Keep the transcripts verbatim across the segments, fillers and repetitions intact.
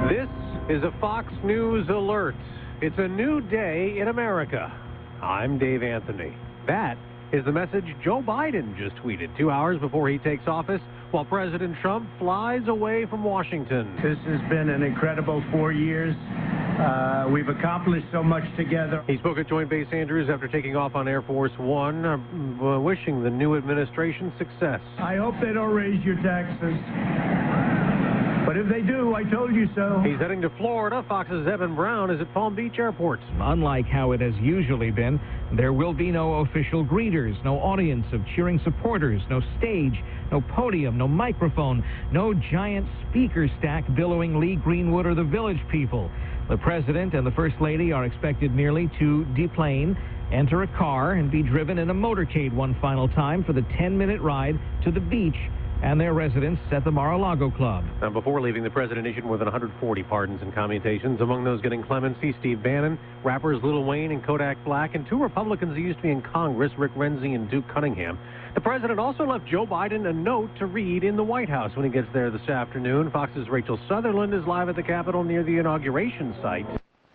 This is a Fox News alert. It's a new day in America. I'm Dave Anthony. That is the message Joe Biden just tweeted two hours before he takes office while President Trump flies away from Washington. This has been an incredible four years. Uh, we've accomplished so much together. He spoke at Joint Base Andrews after taking off on Air Force One, uh, wishing the new administration success. I hope they don't raise your taxes. But if they do, I told you so. He's heading to Florida. Fox's Evan Brown is at Palm Beach Airport. Unlike how it has usually been, there will be no official greeters, no audience of cheering supporters, no stage, no podium, no microphone, no giant speaker stack billowing Lee Greenwood or the Village People. The President and the First Lady are expected merely to deplane, enter a car, and be driven in a motorcade one final time for the ten-minute ride to the beach and their residence at the Mar-a-Lago Club. Now, before leaving, the president issued more than one hundred forty pardons and commutations. Among those getting clemency, Steve Bannon, rappers Lil Wayne and Kodak Black, and two Republicans who used to be in Congress, Rick Renzi and Duke Cunningham. The president also left Joe Biden a note to read in the White House when he gets there this afternoon. Fox's Rachel Sutherland is live at the Capitol near the inauguration site.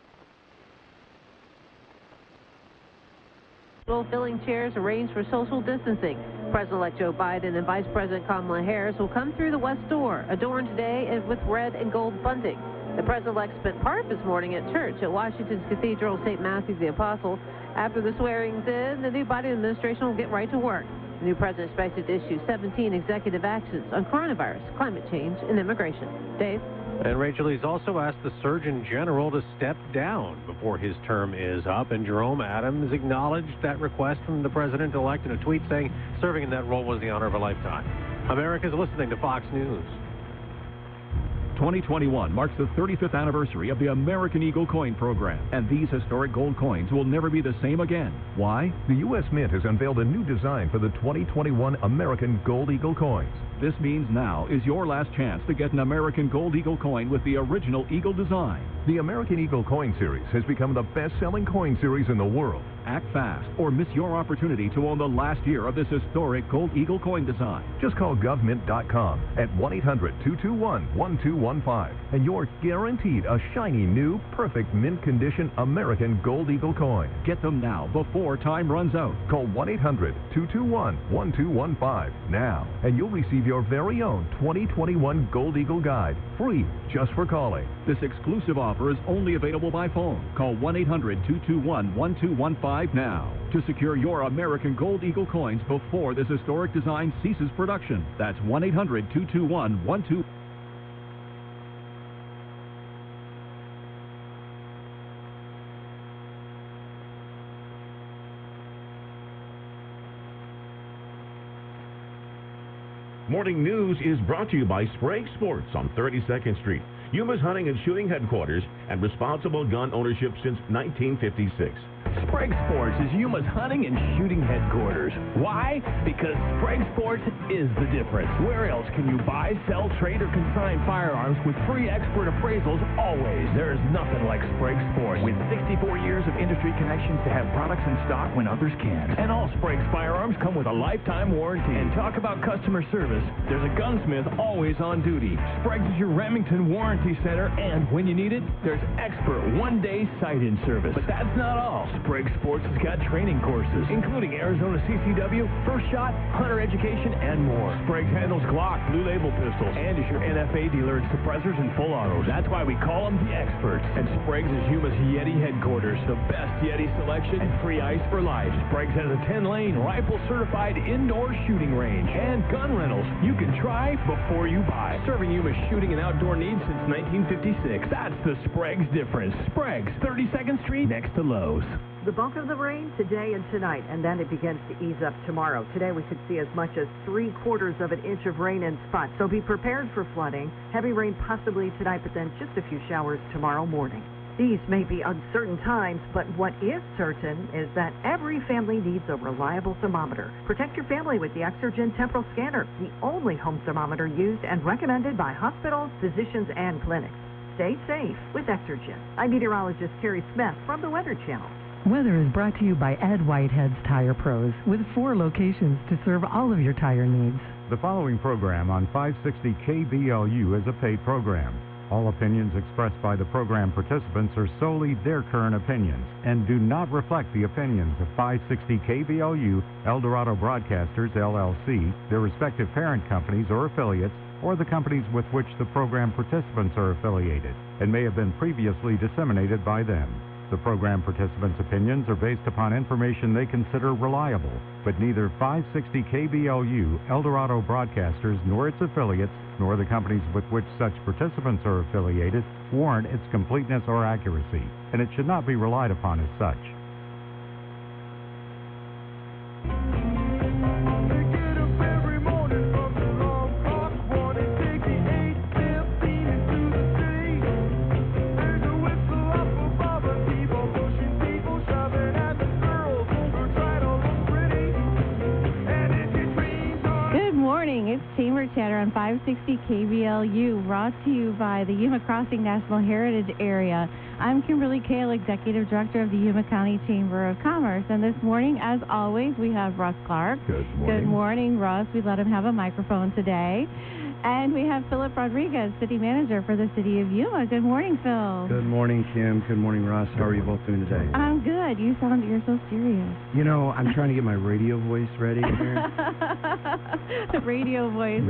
Filling chairs arranged for social distancing. President-elect Joe Biden and Vice President Kamala Harris will come through the West Door, adorned today with red and gold bunting. The president-elect spent part of this morning at church at Washington's Cathedral Saint Matthew the Apostle. After the swearings in, the new Biden administration will get right to work. The new president is expected to issue seventeen executive actions on coronavirus, climate change, and immigration. Dave? And Rachel, he's also asked the Surgeon General to step down before his term is up. And Jerome Adams acknowledged that request from the president-elect in a tweet saying serving in that role was the honor of a lifetime. America's listening to Fox News. twenty twenty-one marks the thirty-fifth anniversary of the American Eagle Coin Program, and these historic gold coins will never be the same again. Why? The U S Mint has unveiled a new design for the twenty twenty-one American Gold Eagle coins. This means now is your last chance to get an American Gold Eagle coin with the original Eagle design. The American Eagle Coin Series has become the best-selling coin series in the world. Act fast or miss your opportunity to own the last year of this historic Gold Eagle coin design. Just call gov mint dot com at one eight hundred two two one one two one five and you're guaranteed a shiny new, perfect mint condition American Gold Eagle coin. Get them now before time runs out. Call one eight hundred two two one one two one five now and you'll receive your very own twenty twenty-one Gold Eagle Guide, free just for calling. This exclusive offer is only available by phone. Call one eight hundred two two one one two one five now to secure your American Gold Eagle coins before this historic design ceases production. That's one eight hundred two two one one two one five. Morning News is brought to you by Sprague Sports on thirty-second Street, Yuma's hunting and shooting headquarters and responsible gun ownership since nineteen fifty-six. Sprague Sports is Yuma's hunting and shooting headquarters. Why? Because Sprague Sports is the difference. Where else can you buy, sell, trade, or consign firearms with free expert appraisals always? There is nothing like Sprague Sports. With sixty-four years of industry connections to have products in stock when others can't. And all Sprague's firearms come with a lifetime warranty. And talk about customer service. There's a gunsmith always on duty. Sprague's is your Remington Warranty Center, and when you need it, there's expert one-day sight-in service. But that's not all. Sprague Sports has got training courses, including Arizona C C W, First Shot, Hunter Education, and more. Sprague handles Glock, Blue Label pistols, and is your N F A dealer in suppressors and full autos. That's why we call them the experts. And Sprague's is Yuma's Yeti headquarters, the best Yeti selection and free ice for life. Sprague's has a ten-lane, rifle-certified indoor shooting range and gun rentals you can try before you buy. Serving Yuma's shooting and outdoor needs since nineteen fifty-six. That's the Sprague's difference. Sprague's, thirty-second Street, next to Lowe's. The bulk of the rain today and tonight, and then it begins to ease up tomorrow. Today we could see as much as three quarters of an inch of rain in spots, so be prepared for flooding. Heavy rain possibly tonight, but then just a few showers tomorrow morning. These may be uncertain times, but what is certain is that every family needs a reliable thermometer. Protect your family with the Exergen Temporal Scanner, the only home thermometer used and recommended by hospitals, physicians, and clinics. Stay safe with Exergen. I'm meteorologist Carrie Smith from the Weather Channel. Weather is brought to you by Ed Whitehead's Tire Pros, with four locations to serve all of your tire needs. The following program on five sixty K B L U is a paid program. All opinions expressed by the program participants are solely their current opinions and do not reflect the opinions of five sixty K B L U, El Dorado Broadcasters, L L C, their respective parent companies or affiliates, or the companies with which the program participants are affiliated, and may have been previously disseminated by them. The program participants' opinions are based upon information they consider reliable, but neither five sixty K B L U, El Dorado Broadcasters, nor its affiliates, nor the companies with which such participants are affiliated, warrant its completeness or accuracy, and it should not be relied upon as such. Chamber Chatter on five sixty K B L U, brought to you by the Yuma Crossing National Heritage Area. I'm Kimberly Kale, Executive Director of the Yuma County Chamber of Commerce, and this morning, as always, we have Russ Clark. Good morning. Good morning, Russ. We let him have a microphone today. And we have Philip Rodriguez, City Manager for the City of Yuma. Good morning, Phil. Good morning, Kim. Good morning, Russ. How are you both doing today? I'm good. You sound, you're so serious. You know, I'm trying to get my radio voice ready here. Radio voice.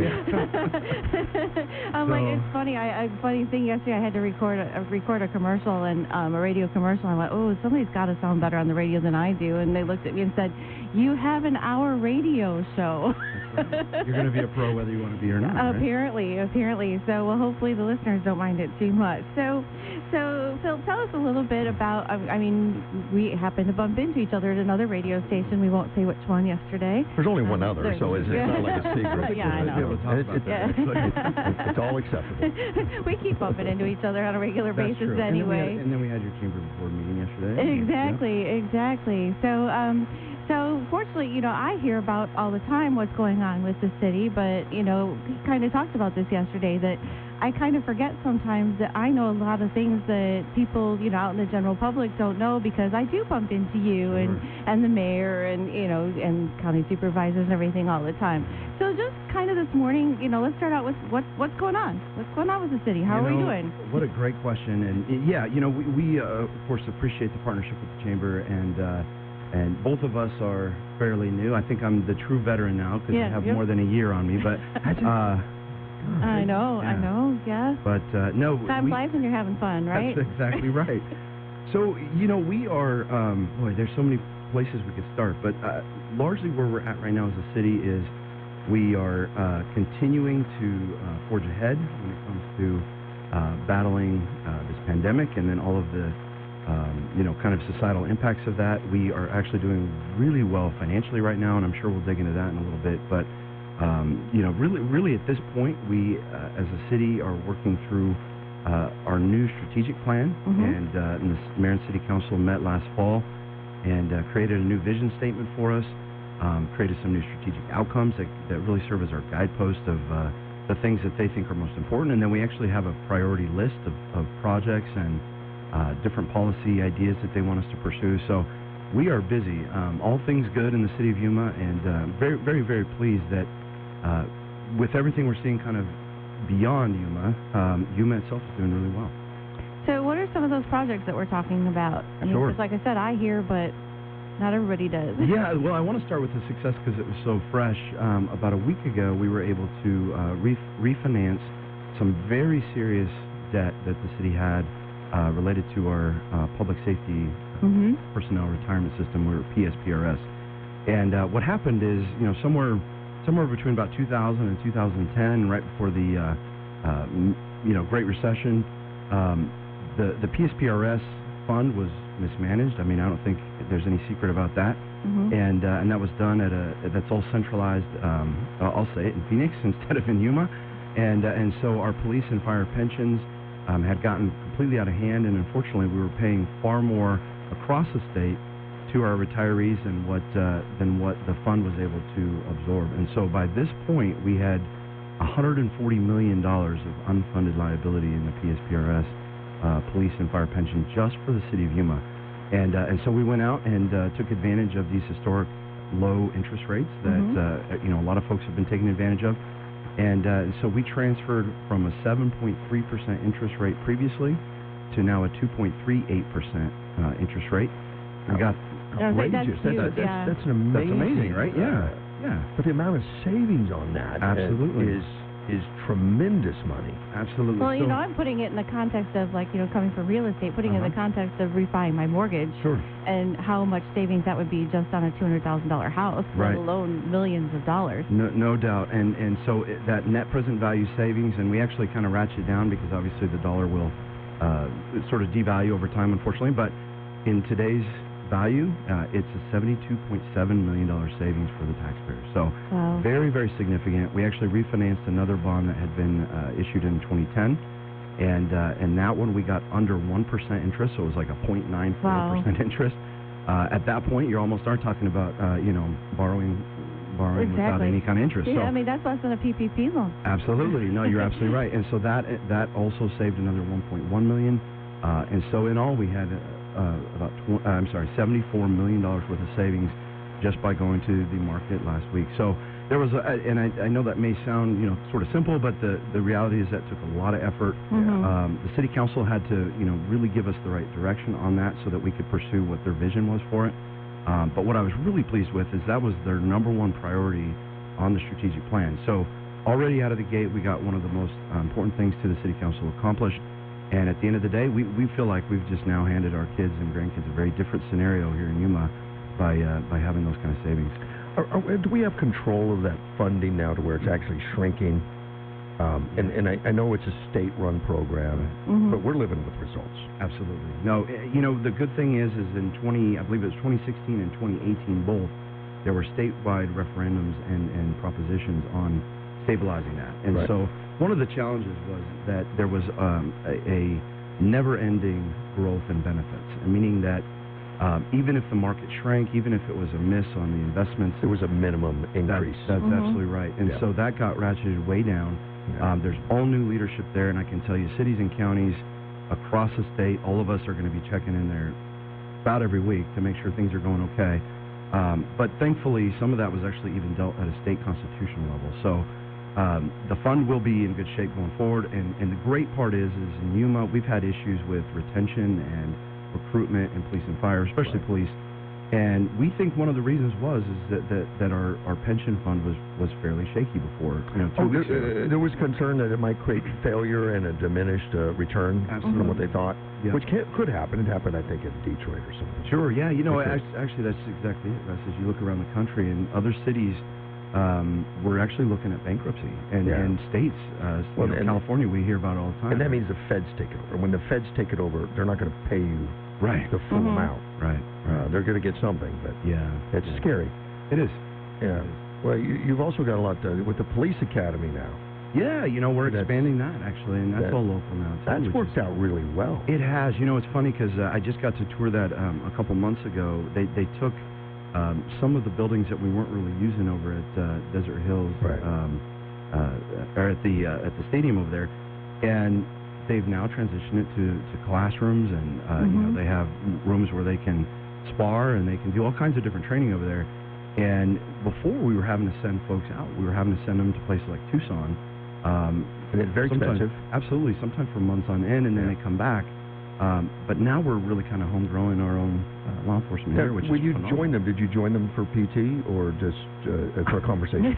I'm so, like, it's funny. I, a funny thing yesterday, I had to record a, record a commercial and um, a radio commercial. I went, oh, somebody's got to sound better on the radio than I do. And they looked at me and said, you have an hour radio show. That's right. You're going to be a pro whether you want to be or not. Uh, right? Apparently, apparently. So, well, hopefully the listeners don't mind it too much. So, so Phil, tell us a little bit about. I mean, we happened to bump into each other at another radio station. We won't say which one yesterday. There's only one um, other, so it's, it's not like a secret. Yeah, I know. It, it, yeah. it's, it's, it's all acceptable. We keep bumping into each other on a regular That's basis true. anyway. And then, we had, and then we had your chamber board meeting yesterday. Exactly, yeah. exactly. So, um, so fortunately, you know, I hear about all the time what's going on with the city, but, you know, we kind of talked about this yesterday, that I kind of forget sometimes that I know a lot of things that people, you know, out in the general public don't know, because I do bump into you Sure. and, and the mayor and, you know, and county supervisors and everything all the time. So just kind of this morning, you know, let's start out with what, what's going on? What's going on with the city? How you are know, we doing? What a great question. And, yeah, you know, we, we uh, of course, appreciate the partnership with the Chamber, and uh, and both of us are fairly new. I think I'm the true veteran now because yeah, I have yep. more than a year on me. But uh, I know, yeah. I know, yeah. But uh, no, time we, flies when you're having fun, right? That's exactly right. So you know, we are. Um, boy, there's so many places we could start, but uh, largely where we're at right now as a city is we are uh, continuing to uh, forge ahead when it comes to uh, battling uh, this pandemic and then all of the Um, you know, kind of societal impacts of that. We are actually doing really well financially right now, and I'm sure we'll dig into that in a little bit. But, um, you know, really, really at this point, we, uh, as a city, are working through uh, our new strategic plan, mm-hmm. and, uh, and the Mayor and City Council met last fall and uh, created a new vision statement for us, um, created some new strategic outcomes that, that really serve as our guidepost of uh, the things that they think are most important, and then we actually have a priority list of, of projects and Uh, different policy ideas that they want us to pursue. So we are busy. Um, all things good in the city of Yuma, and uh, very, very, very pleased that uh, with everything we're seeing kind of beyond Yuma, um, Yuma itself is doing really well. So what are some of those projects that we're talking about? I mean, Sure. because like I said, I hear, but not everybody does. Yeah, well, I want to start with the success because it was so fresh. Um, about a week ago, we were able to uh, re- refinance some very serious debt that the city had Uh, related to our uh, public safety mm-hmm. personnel retirement system, or P S P R S. And uh, what happened is, you know, somewhere somewhere between about two thousand and two thousand ten, right before the, uh, uh, m- you know, Great Recession, um, the, the P S P R S fund was mismanaged. I mean, I don't think there's any secret about that. Mm-hmm. And uh, and that was done at a, that's all centralized, um, I'll say it, in Phoenix instead of in Yuma. And, uh, and so our police and fire pensions Um, had gotten completely out of hand, and unfortunately we were paying far more across the state to our retirees than what uh, than what the fund was able to absorb. And so by this point we had one hundred forty million dollars of unfunded liability in the P S P R S uh, police and fire pension just for the city of Yuma. And uh, and so we went out and uh, took advantage of these historic low interest rates that mm-hmm. uh, you know a lot of folks have been taking advantage of. And uh, so we transferred from a seven point three percent interest rate previously to now a two point three eight percent uh, interest rate. We got outrageous. That's, that's, that's, yeah. that's an amazing. That's amazing, right? Yeah, uh, yeah. But the amount of savings on that Absolutely. is is tremendous money. Absolutely. Well, you So- know, I'm putting it in the context of, like, you know, coming from real estate, putting it in Uh-huh. the context of refining my mortgage. Sure. And how much savings that would be just on a two hundred thousand dollars house, Right. let alone millions of dollars. No, no doubt, and and so it, that net present value savings, and we actually kind of ratchet down because obviously the dollar will uh, sort of devalue over time, unfortunately. But in today's value, uh, it's a seventy-two point seven million dollars savings for the taxpayer. So Wow. very, very significant. We actually refinanced another bond that had been uh, issued in twenty ten, and uh, and that one we got under one percent interest, so it was like a zero point nine four percent Wow. interest. Uh, at that point, you almost aren't talking about uh, you know borrowing borrowing without Exactly. any kind of interest. Yeah, So I mean, that's less than a P P P loan. absolutely, no, you're absolutely right. And so that that also saved another one point one million. Uh, and so in all, we had uh, about tw- uh, I'm sorry, seventy-four million dollars worth of savings just by going to the market last week. So there was, a, and I, I know that may sound you know sort of simple, but the the reality is that took a lot of effort. Mhm. Um, the city council had to you know really give us the right direction on that so that we could pursue what their vision was for it. Um, but what I was really pleased with is that was their number one priority on the strategic plan. So already out of the gate, we got one of the most uh, important things to the city council accomplished. And at the end of the day, we, we feel like we've just now handed our kids and grandkids a very different scenario here in Yuma by uh, by having those kind of savings. Are, are, do we have control of that funding now to where it's actually shrinking? Um, and and I, I know it's a state-run program, Mhm. but we're living with results. Absolutely. No, eh, you know, the good thing is, is in twenty, I believe it was twenty sixteen and twenty eighteen both, there were statewide referendums and, and propositions on stabilizing that. And Right. so one of the challenges was that there was um, a, a never-ending growth in benefits, meaning that um, even if the market shrank, even if it was a miss on the investments, There was a minimum increase. That's, that's Mhm. absolutely right. And Yeah. so that got ratcheted way down. Yeah. Um, there's all new leadership there, and I can tell you, cities and counties across the state, all of us are going to be checking in there about every week to make sure things are going okay. Um, but thankfully, some of that was actually even dealt at a state constitutional level. So um, the fund will be in good shape going forward. And, and the great part is, is in Yuma, we've had issues with retention and recruitment in police and fire, especially Right. police. And we think one of the reasons was is that, that, that our, our pension fund was, was fairly shaky before. You know, two Oh, weeks there, ago. uh, there was concern that it might create failure and a diminished uh, return Absolutely. from what they thought, Yeah. which can, could happen. It happened, I think, in Detroit or something. Sure, yeah. You know, Okay. actually, actually, that's exactly it, Russ. As you look around the country and other cities, um, we're actually looking at bankruptcy. And, Yeah. and states, uh, Well, you know, and- California, we hear about it all the time. And that means the feds take it over. When the feds take it over, they're not going to pay you right, the full Mhm. amount. right, Uh, right. they're going to get something, but yeah. it's yeah. scary. It is. Yeah. Well, you, you've also got a lot to, with the police academy now. Yeah, you know, we're That's- expanding that, actually, and that's that- all local now, too. That's which worked is- out really well. It has. You know, it's funny because uh, I just got to tour that um, a couple months ago. They they took um, some of the buildings that we weren't really using over at uh, Desert Hills, Right. um, uh, or at the uh, at the stadium over there, and they've now transitioned it to, to classrooms, and uh, you know Mhm. they have rooms where they can spar and they can do all kinds of different training over there. And before we were having to send folks out, we were having to send them to places like Tucson. Um, And it's very sometimes- expensive. Absolutely, sometimes for months on end, and then Yeah. they come back. Um, but now we're really kind of homegrowing our own uh, law enforcement Now, here, which when is you phenomenal. join them, did you join them for P T or just uh, for a conversation?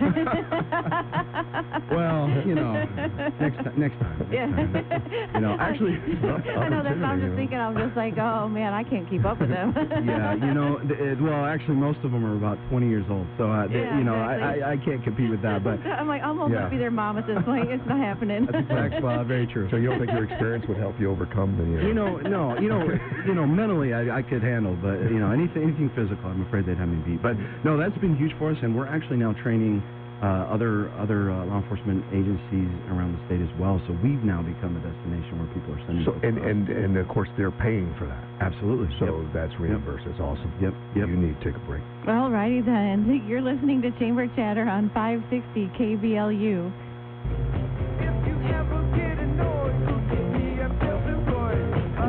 Well, you know, next ti- next time. Next Yeah. time. You know, actually, I know that's what I'm just thinking. I'm just like, oh man, I can't keep up with them. yeah, you know, th- it, well, actually, most of them are about twenty years old, so uh, th- Yeah, you know, exactly. I, I, I can't compete with that. But I'm like, I'm old enough Yeah. to be their mom at this point. It's not happening. that's exactly well, very true. So you don't think your experience would help you overcome the? Uh, You know, no, you know, you know, mentally I, I could handle, but you know, anything, anything physical, I'm afraid they'd have me beat. But no, that's been huge for us, and we're actually now training uh, other other uh, law enforcement agencies around the state as well. So we've now become a destination where people are sending. So folks and, to us. and and of course they're paying for that. Absolutely. So Yep. that's reimbursed. That's awesome. Yep. Yep. You need to take a break. All righty then. You're listening to Chamber Chatter on five sixty K B L U. Russ Clark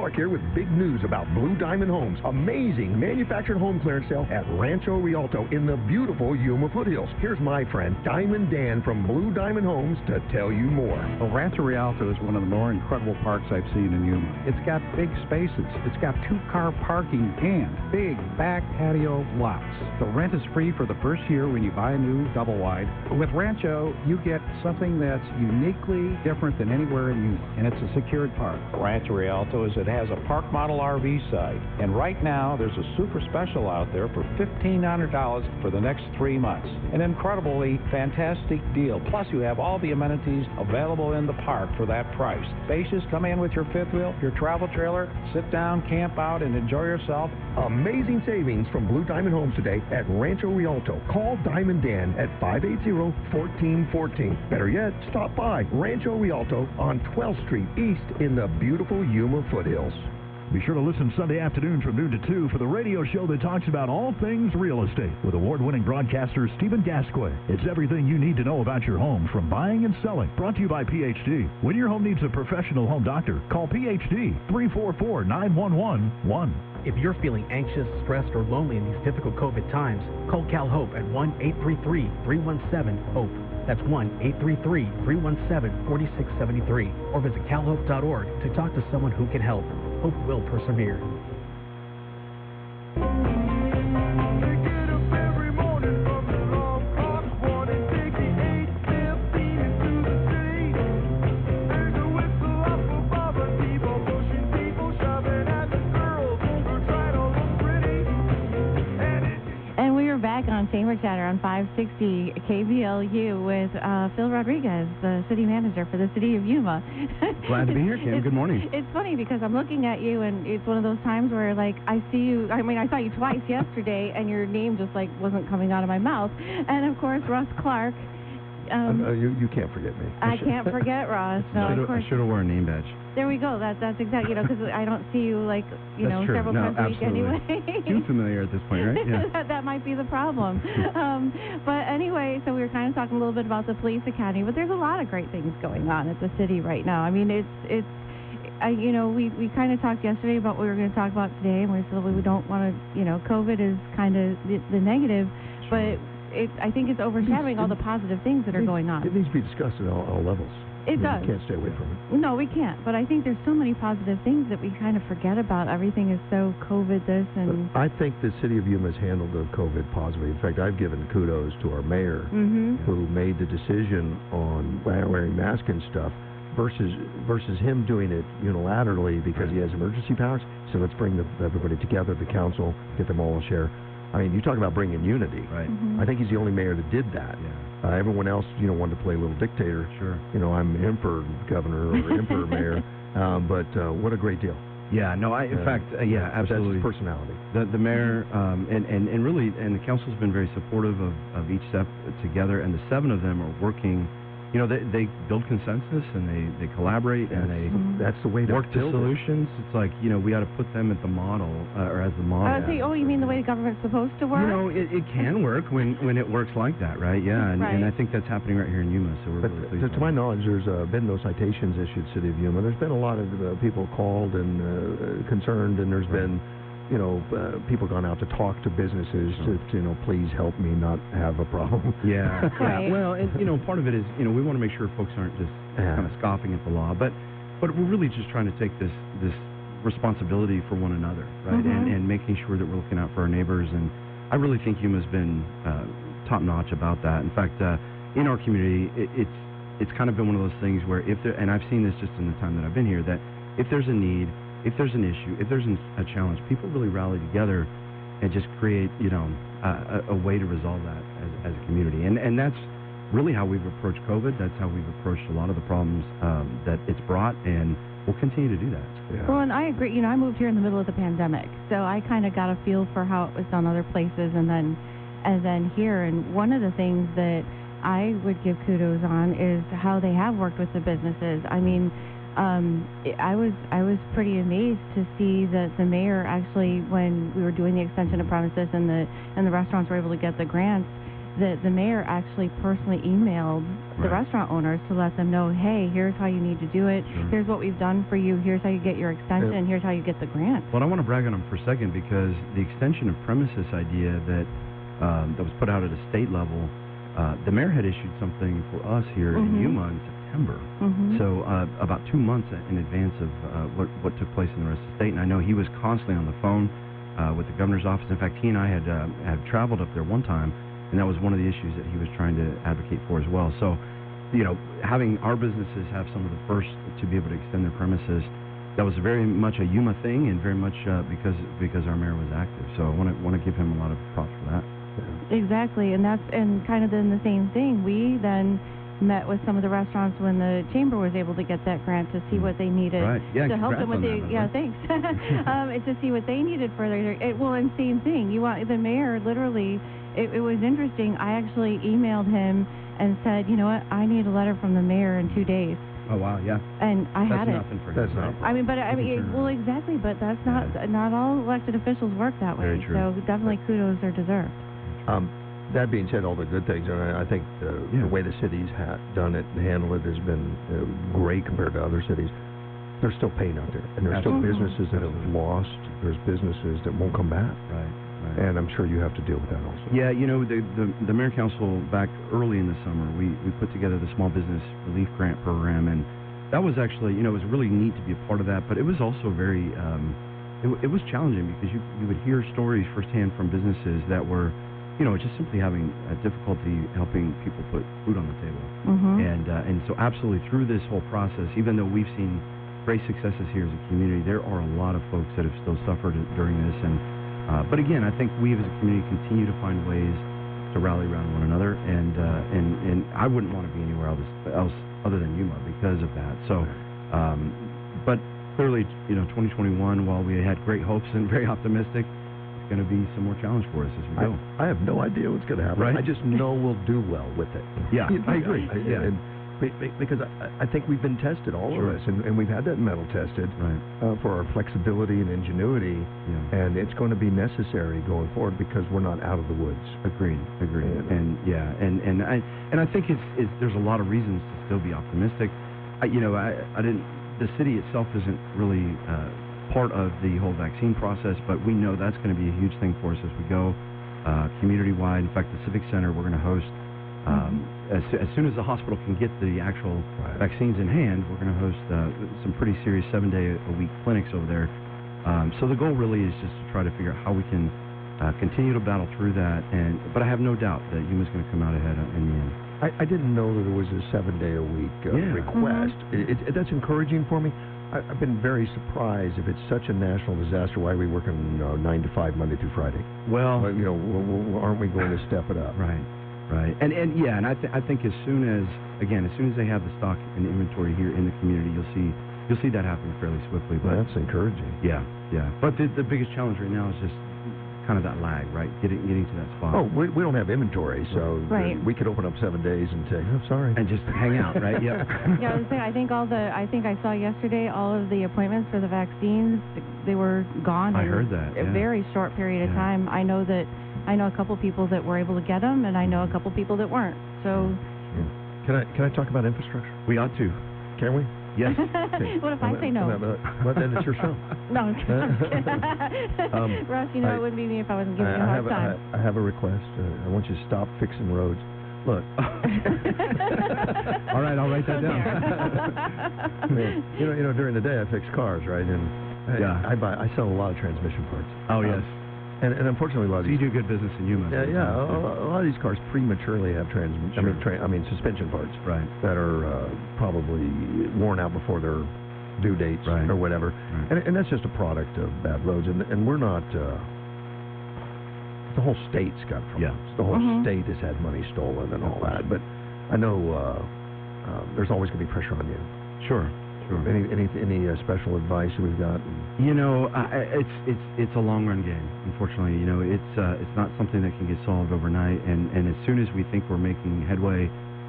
Clark here with big news about Blue Diamond Homes. Amazing manufactured home clearance sale at Rancho Rialto in the beautiful Yuma foothills. Here's my friend Diamond Dan from Blue Diamond Homes to tell you more. Well, Rancho Rialto is one of the more incredible parks I've seen in Yuma. It's got big spaces. It's got two-car parking and big back patio lots. The rent is free for the first year when you buy a new double-wide. With Rancho, you get something that's uniquely different than anywhere in Yuma, and it's a secured park. Rancho Rialto is it has a park model R V site, and right now there's a super special out there for fifteen hundred dollars for the next three months. An incredibly fantastic deal. Plus, you have all the amenities available in the park for that price. Spacious, come in with your fifth wheel, your travel trailer, sit down, camp out, and enjoy yourself. Amazing savings from Blue Diamond Homes today at Rancho Rialto. Call Diamond Dan at five eight zero, one four one four. Better yet, stop by Rancho Rialto on twelfth Street East in the beautiful Yuma foothills. Be sure to listen Sunday afternoons from noon to two for the radio show that talks about all things real estate with award-winning broadcaster Stephen Gasquet. It's everything you need to know about your home from buying and selling. Brought to you by P H D. When your home needs a professional home doctor, call P H D three four four, nine one one one. If you're feeling anxious, stressed, or lonely in these difficult COVID times, call Cal Hope at one eight three three, three one seven, HOPE. That's one eight three three, three one seven, four six seven three. Or visit cal hope dot org to talk to someone who can help. Hope will persevere. Back on Chamber Chatter on five sixty K B L U with uh, Phil Rodriguez, the city manager for the city of Yuma. Glad to be here, Kim. Good morning. It's funny because I'm looking at you, and it's one of those times where, like, I see you. I mean, I saw you twice yesterday, and your name just like wasn't coming out of my mouth. And of course, Russ Clark. Um, uh, you you can't forget me. I can't forget Ross. No, of course. I should have worn a name badge. There we go. That that's exactly, you know, because I don't see you like you That's know true. several no, times a week absolutely. anyway. Too familiar at this point, right? Yeah. that, that might be the problem. um, but anyway, so we were kind of talking a little bit about the police academy, but there's a lot of great things going on at the city right now. I mean, it's it's. I, you know, we, we kind of talked yesterday about what we were going to talk about today, and we said we don't want to, you know, COVID is kind of the, the negative, but it, I think it's overshadowing all the positive things that are going on. It needs to be discussed at all, all levels. It I mean, does. You can't stay away from it. No, we can't. But I think there's so many positive things that we kind of forget about. Everything is so COVID this and... But I think the city of Yuma has handled the COVID positively. In fact, I've given kudos to our mayor mm-hmm. who made the decision on wearing masks and stuff versus versus him doing it unilaterally because he has emergency powers. So let's bring the, everybody together, the council, get them all a share. I mean, you talk about bringing unity. Right. Mm-hmm. I think he's the only mayor that did that. Yeah. Uh, everyone else, you know, wanted to play a little dictator. Sure. You know, I'm emperor governor or emperor mayor. Um, but uh, what a great deal. Yeah, no, I, in Uh, fact, uh, yeah, absolutely. That's his personality. The, the mayor, um, and, and, and really, and the council's been very supportive of, of each step together, and the seven of them are working. You know, they, they build consensus and they, they collaborate and they Mhm. That's the way to work to build it. solutions. It's like, you know, we got to put them at the model, uh, or as the model. I would say, oh, you mean the way the government's supposed to work? You know, it, it can work when, when it works like that, right? Yeah, and, and I Right. think that's happening right here in Yuma, so we're But really to, pleased. to my knowledge, there's uh, been no citations issued, City of Yuma. There's been a lot of uh, people called and uh, concerned, and there's been, you know, uh, people gone out to talk to businesses to, to, you know, please help me not have a problem. Yeah, Right. yeah. Well, and you know, part of it is, you know, we want to make sure folks aren't just Yeah. kind of scoffing at the law, but but we're really just trying to take this this responsibility for one another, right? Mhm. And and making sure that we're looking out for our neighbors. And I really think Yuma's been uh, top notch about that. In fact, uh, in our community, it, it's it's kind of been one of those things where if there, and I've seen this just in the time that I've been here, that if there's a need, if there's an issue, if there's an, a challenge, people really rally together and just create, you know, uh, a, a way to resolve that as, as a community. And and that's really how we've approached COVID. That's how we've approached a lot of the problems um, that it's brought, and we'll continue to do that. Yeah. Well, and I agree. You know, I moved here in the middle of the pandemic, so I kind of got a feel for how it was done other places, and then, and then here. And one of the things that I would give kudos on is how they have worked with the businesses. I mean, um, I was I was pretty amazed to see that the mayor actually, when we were doing the extension of premises and the and the restaurants were able to get the grants, that the mayor actually personally emailed the Right. restaurant owners to let them know, hey, here's how you need to do it. Sure. Here's what we've done for you. Here's how you get your extension. Yeah. Here's how you get the grant. Well, I want to brag on him for a second because the extension of premises idea that um, that was put out at a state level, uh, the mayor had issued something for us here Mhm. in Yuma in September. Mhm. So uh, about two months in advance of uh, what what took place in the rest of the state, and I know he was constantly on the phone uh, with the governor's office. In fact, he and I had uh, had traveled up there one time, and that was one of the issues that he was trying to advocate for as well. So, you know, having our businesses have some of the first to be able to extend their premises, that was very much a Yuma thing, and very much uh, because because our mayor was active. So I want to want to give him a lot of props for that. Exactly, and that's and kind of then the same thing. We then met with some of the restaurants when the chamber was able to get that grant to see what they needed Right. Yeah, to help them with congrats on the that, yeah by the way. thanks um, and to see what they needed further. It, well, and same thing. You want the mayor literally. It, it was interesting. I actually emailed him and said, you know what, I need a letter from the mayor in two days. Oh wow, yeah. And I That's had it. nothing for him. That's right? not- I mean, but I mean, it, well, exactly. But that's not not all elected officials work that way. Very true. So definitely kudos are deserved. Um, that being said, all the good things, and I, I think the, the way the city's ha- done it and handled it has been uh, great compared to other cities. There's still pain out there, and there's still Absolutely. businesses that have lost. There's businesses that won't come back. Right. And I'm sure you have to deal with that also. Yeah, you know, the, the the mayor council back early in the summer, we, we put together the small business relief grant program, and that was actually, you know, it was really neat to be a part of that, but it was also very, um, it, w- it was challenging because you you would hear stories firsthand from businesses that were, you know, just simply having a difficulty helping people put food on the table. Mhm. And uh, and so absolutely through this whole process, even though we've seen great successes here as a community, there are a lot of folks that have still suffered during this. And uh, but again, I think we as a community continue to find ways to rally around one another, and uh, and and I wouldn't want to be anywhere else else other than Yuma because of that. So, um, but clearly, you know, twenty twenty-one, while we had great hopes and very optimistic, it's going to be some more challenge for us as we go. I, I have no idea what's going to happen. Right. I just know we'll do well with it. Yeah, You know, I agree. I- Yeah. and be- be- because I, I think we've been tested, all Sure. of us, and, and we've had that metal tested Right. uh, for our flexibility and ingenuity, Yeah. and it's going to be necessary going forward because we're not out of the woods. Agreed, agreed, And- and yeah, and and I and I think it's, it's there's a lot of reasons to still be optimistic. I, you know, I I didn't. The city itself isn't really uh, part of the whole vaccine process, but we know that's going to be a huge thing for us as we go, uh, community wide. In fact, the Civic Center we're going to host. Um, as, as soon as the hospital can get the actual vaccines in hand, we're going to host uh, some pretty serious seven-day-a-week clinics over there. Um, so the goal really is just to try to figure out how we can uh, continue to battle through that. And but I have no doubt that Yuma's going to come out ahead in the end. I, I didn't know that there was a seven-day-a-week uh, Yeah. request. It, it, that's encouraging for me. I, I've been very surprised if it's such a national disaster. Why are we working uh, nine to five Monday through Friday? Well, Well, you know, w- w- aren't we going to step it up? Right, right, and and yeah, and I th- I think as soon as again as soon as they have the stock and inventory here in the community, you'll see you'll see that happen fairly swiftly. But Well, that's encouraging. yeah, yeah. But the the biggest challenge right now is just kind of that lag, right? Getting getting to that spot. Oh, we, we don't have inventory, so Right. we could open up seven days and say, "I'm sorry," and just hang out, right? Yeah. Yeah, I was saying, I think all the, I think I saw yesterday all of the appointments for the vaccines, they were gone. I in heard that, A yeah. very short period of Yeah. time. I know that, I know a couple people that were able to get them, and I know a couple people that weren't. So, Can I can I talk about infrastructure? We ought to. Can we? Yes. what if I say no? Well, then it's your show. No, I'm kidding. Um, Russ, you know I- it wouldn't be me if I wasn't giving I, you a I hard have time. I, I have a request. Uh, I want you to stop fixing roads. Look. All right, I'll write that down. you know, you know, during the day I fix cars, right? And I, Yeah. I buy, I sell a lot of transmission parts. Oh Um, yes. And, and unfortunately, a lot of So you these. do good business in Yuma. Yeah, yeah. A, a lot of these cars prematurely have transmission. I mean, tra- I mean, suspension parts Right. that are uh, probably worn out before their due dates Right. or whatever. Right. And, and that's just a product of bad roads. And and we're not. Uh, the whole state's got problems. Yeah. The whole Mhm. state has had money stolen and all that. But I know uh, uh, there's always going to be pressure on you. Sure. Sure. Any any any uh, special advice we've got? You know, I, I- it's it's it's a long run game. Unfortunately, you know, it's uh, it's not something that can get solved overnight. And, and as soon as we think we're making headway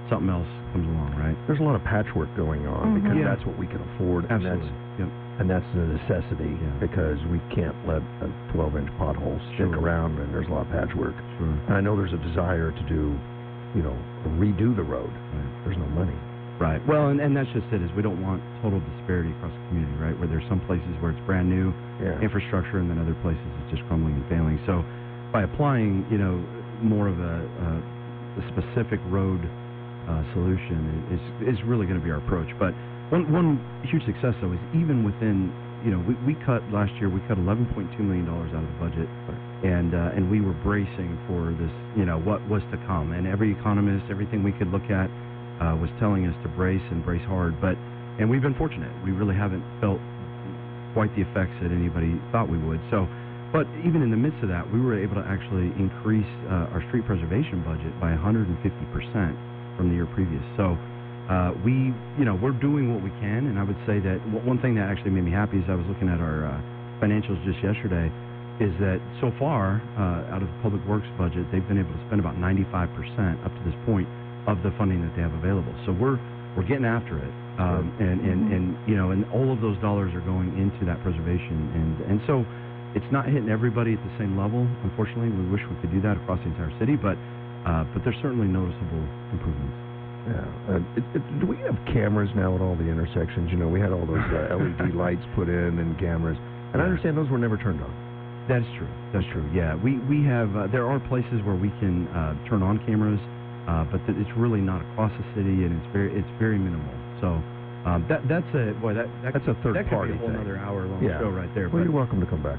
something else comes along, right? There's a lot of patchwork going on Mhm. because Yeah. that's what we can afford. And Absolutely. that's, yep. and that's a necessity because we can't let a twelve-inch pothole stick Sure. around, and there's a lot of patchwork. Sure. And I know there's a desire to do, you know, redo the road. Right. There's no money. Right. Well, and, and that's just it, is we don't want total disparity across the community, right, where there's some places where it's brand new Yeah. infrastructure and then other places it's just crumbling and failing. So by applying, you know, more of a, a, a specific road uh, solution is, is really going to be our approach. But one, one huge success, though, is even within, you know, we, we cut last year, we cut eleven point two million dollars out of the budget, and uh, and we were bracing for this, you know, what was to come. And every economist, everything we could look at uh, was telling us to brace and brace hard. But and we've been fortunate. We really haven't felt quite the effects that anybody thought we would. So, but even in the midst of that, we were able to actually increase uh, our street preservation budget by one hundred fifty percent from the year previous. So uh, we, you know, we're doing what we can, and I would say that w- one thing that actually made me happy is I was looking at our uh, financials just yesterday, is that so far, uh, out of the public works budget, they've been able to spend about ninety-five percent up to this point of the funding that they have available. So we're we're getting after it, um, and, and, and you know, and all of those dollars are going into that preservation, and and so it's not hitting everybody at the same level. Unfortunately, we wish we could do that across the entire city, but uh, but there's certainly noticeable improvements. Yeah. Uh, it, it, do we have cameras now at all the intersections? You know, we had all those uh, L E D lights put in and cameras, and I understand those were never turned on. That's true. That's true. Yeah, we we have. Uh, there are places where we can uh, turn on cameras, uh, but th- it's really not across the city, and it's very it's very minimal. So um, that that's a boy that, that That's a third that could party be a whole thing. another hour long Yeah. show right there. Well, but, you're welcome to come back.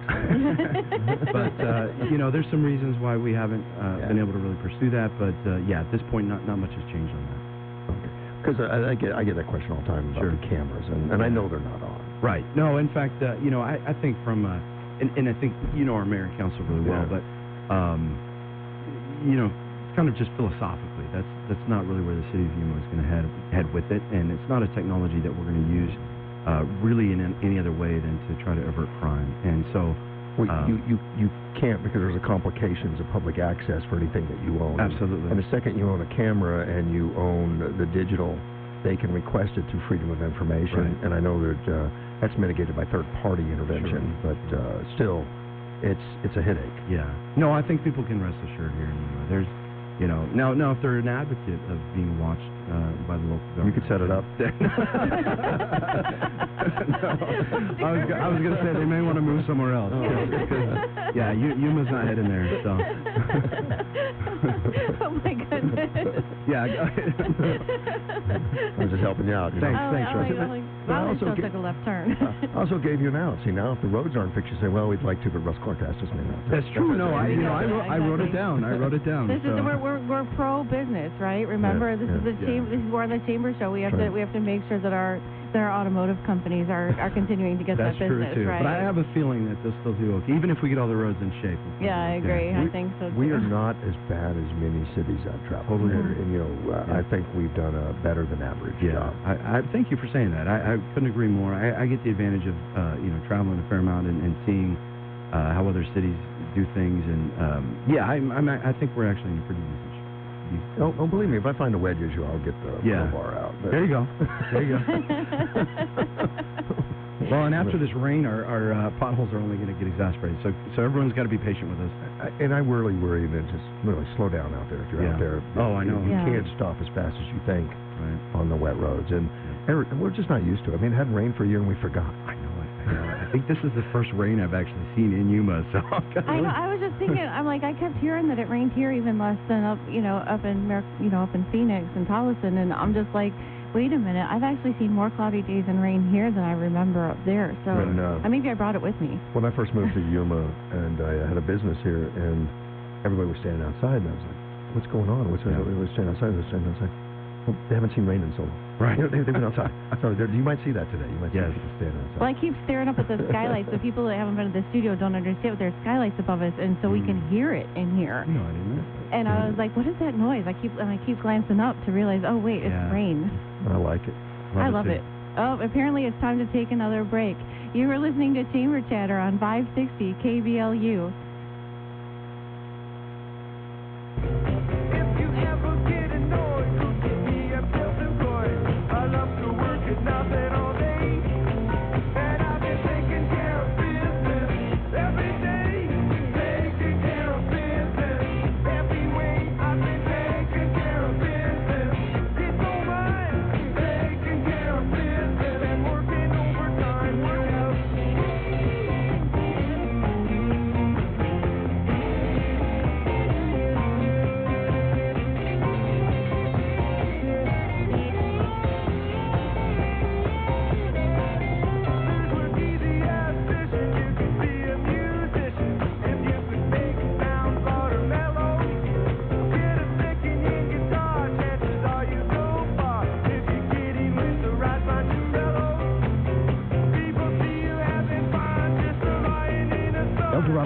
but uh, you know, there's some reasons why we haven't uh, Yeah. been able to really pursue that. But uh, yeah, at this point, not not much has changed on that. Because I, I get I get that question all the time about Sure. the cameras, and, and I know they're not on. Right. No, in fact, uh, you know, I, I think from, uh, and, and I think you know our mayor and council really well, Yeah. but, um, you know, kind of just philosophically, that's that's not really where the city of Yuma is going to head head with it, and it's not a technology that we're going to use uh, really in an, any other way than to try to avert crime. And so, Well, um, you, you you can't because there's the complications of public access for anything that you own. Absolutely. And the second you own a camera and you own the digital, they can request it through Freedom of Information. Right. And I know that uh, that's mitigated by third-party intervention, but uh, still, it's it's a headache. yeah. No, I think people can rest assured here in Yuma. There's, you know, now now if they're an advocate of being watched uh, by the local government, You could set it up. No, I was go- I was gonna say they may want to move somewhere else. Oh. Because, yeah, you Yuma's not heading there. So. Oh my goodness. Yeah. Go ahead. I'm just helping you out. You know? Thanks, I, thanks, I, Russ. like, I like, But I well, also also get- took a left turn. I also gave you an out. See, now if the roads aren't fixed, you say, well, we'd like to, but Russ Clark asked us maybe not. That's true. No, I you know I Yeah, wrote, I wrote it down. I wrote it down. This so. is we're, we're we're pro business, right? Remember, Yeah, this yeah, is the yeah. chamber. This is we're on the chamber show. We have Right. to we have to make sure that our that our automotive companies are, are continuing to get That's that business, true too. right? But I have a feeling that they'll still do okay, even if we get all the roads in shape. we'll still yeah, I do agree. okay. I We- think so too. We are not as bad as many cities I've traveled. Totally in, agree. and you know, uh, Yeah. I think we've done a better than average Yeah, job. I, I thank you for saying that. I, I couldn't agree more. I, I get the advantage of uh, you know traveling a fair amount and, and seeing uh, how other cities do things, and um, yeah, I'm, I'm I think we're actually in a pretty decent. sh- decent Oh, oh, believe me, if I find a wedge issue, I'll get the Yeah. crowbar out. But- There you go. There you go. Well, and after this rain, our, our uh, potholes are only going to get exacerbated. So, so everyone's got to be patient with us. I, and I really worry that just really slow down out there if you're out Yeah. there. Oh, I know. You Yeah. can't stop as fast as you think Right. on the wet roads, and every, we're just not used to it. I mean, it hadn't rained for a year and we forgot. I know it. I know it. I think this is the first rain I've actually seen in Yuma. So I'm kinda I know, like- I was just thinking. I'm like, I kept hearing that it rained here even less than up, you know, up in Mer- you know, up in Phoenix and Tolleson, and I'm just like, wait a minute, I've actually seen more cloudy days and rain here than I remember up there. So When, uh, uh, maybe I brought it with me. When I first moved to Yuma and I had a business here, and everybody was standing outside, and I was like, "What's going on? What's Yeah. They were standing outside. They were standing outside. Well, they haven't seen rain in so long. Right. You know, they, they went outside. So there, you might see that today. You might see Yes. people standing outside. Well, I keep staring up at the skylights. The people that haven't been to the studio don't understand, but there's skylights above us, and so we can hear it in here. No, I didn't know. And I was like, what is that noise? I keep and I keep glancing up to realize, oh wait, it's Yeah. rain. I like it. I love too. it. Oh, apparently it's time to take another break. You were listening to Chamber Chatter on five sixty K B L U. If you ever get annoyed, look at me.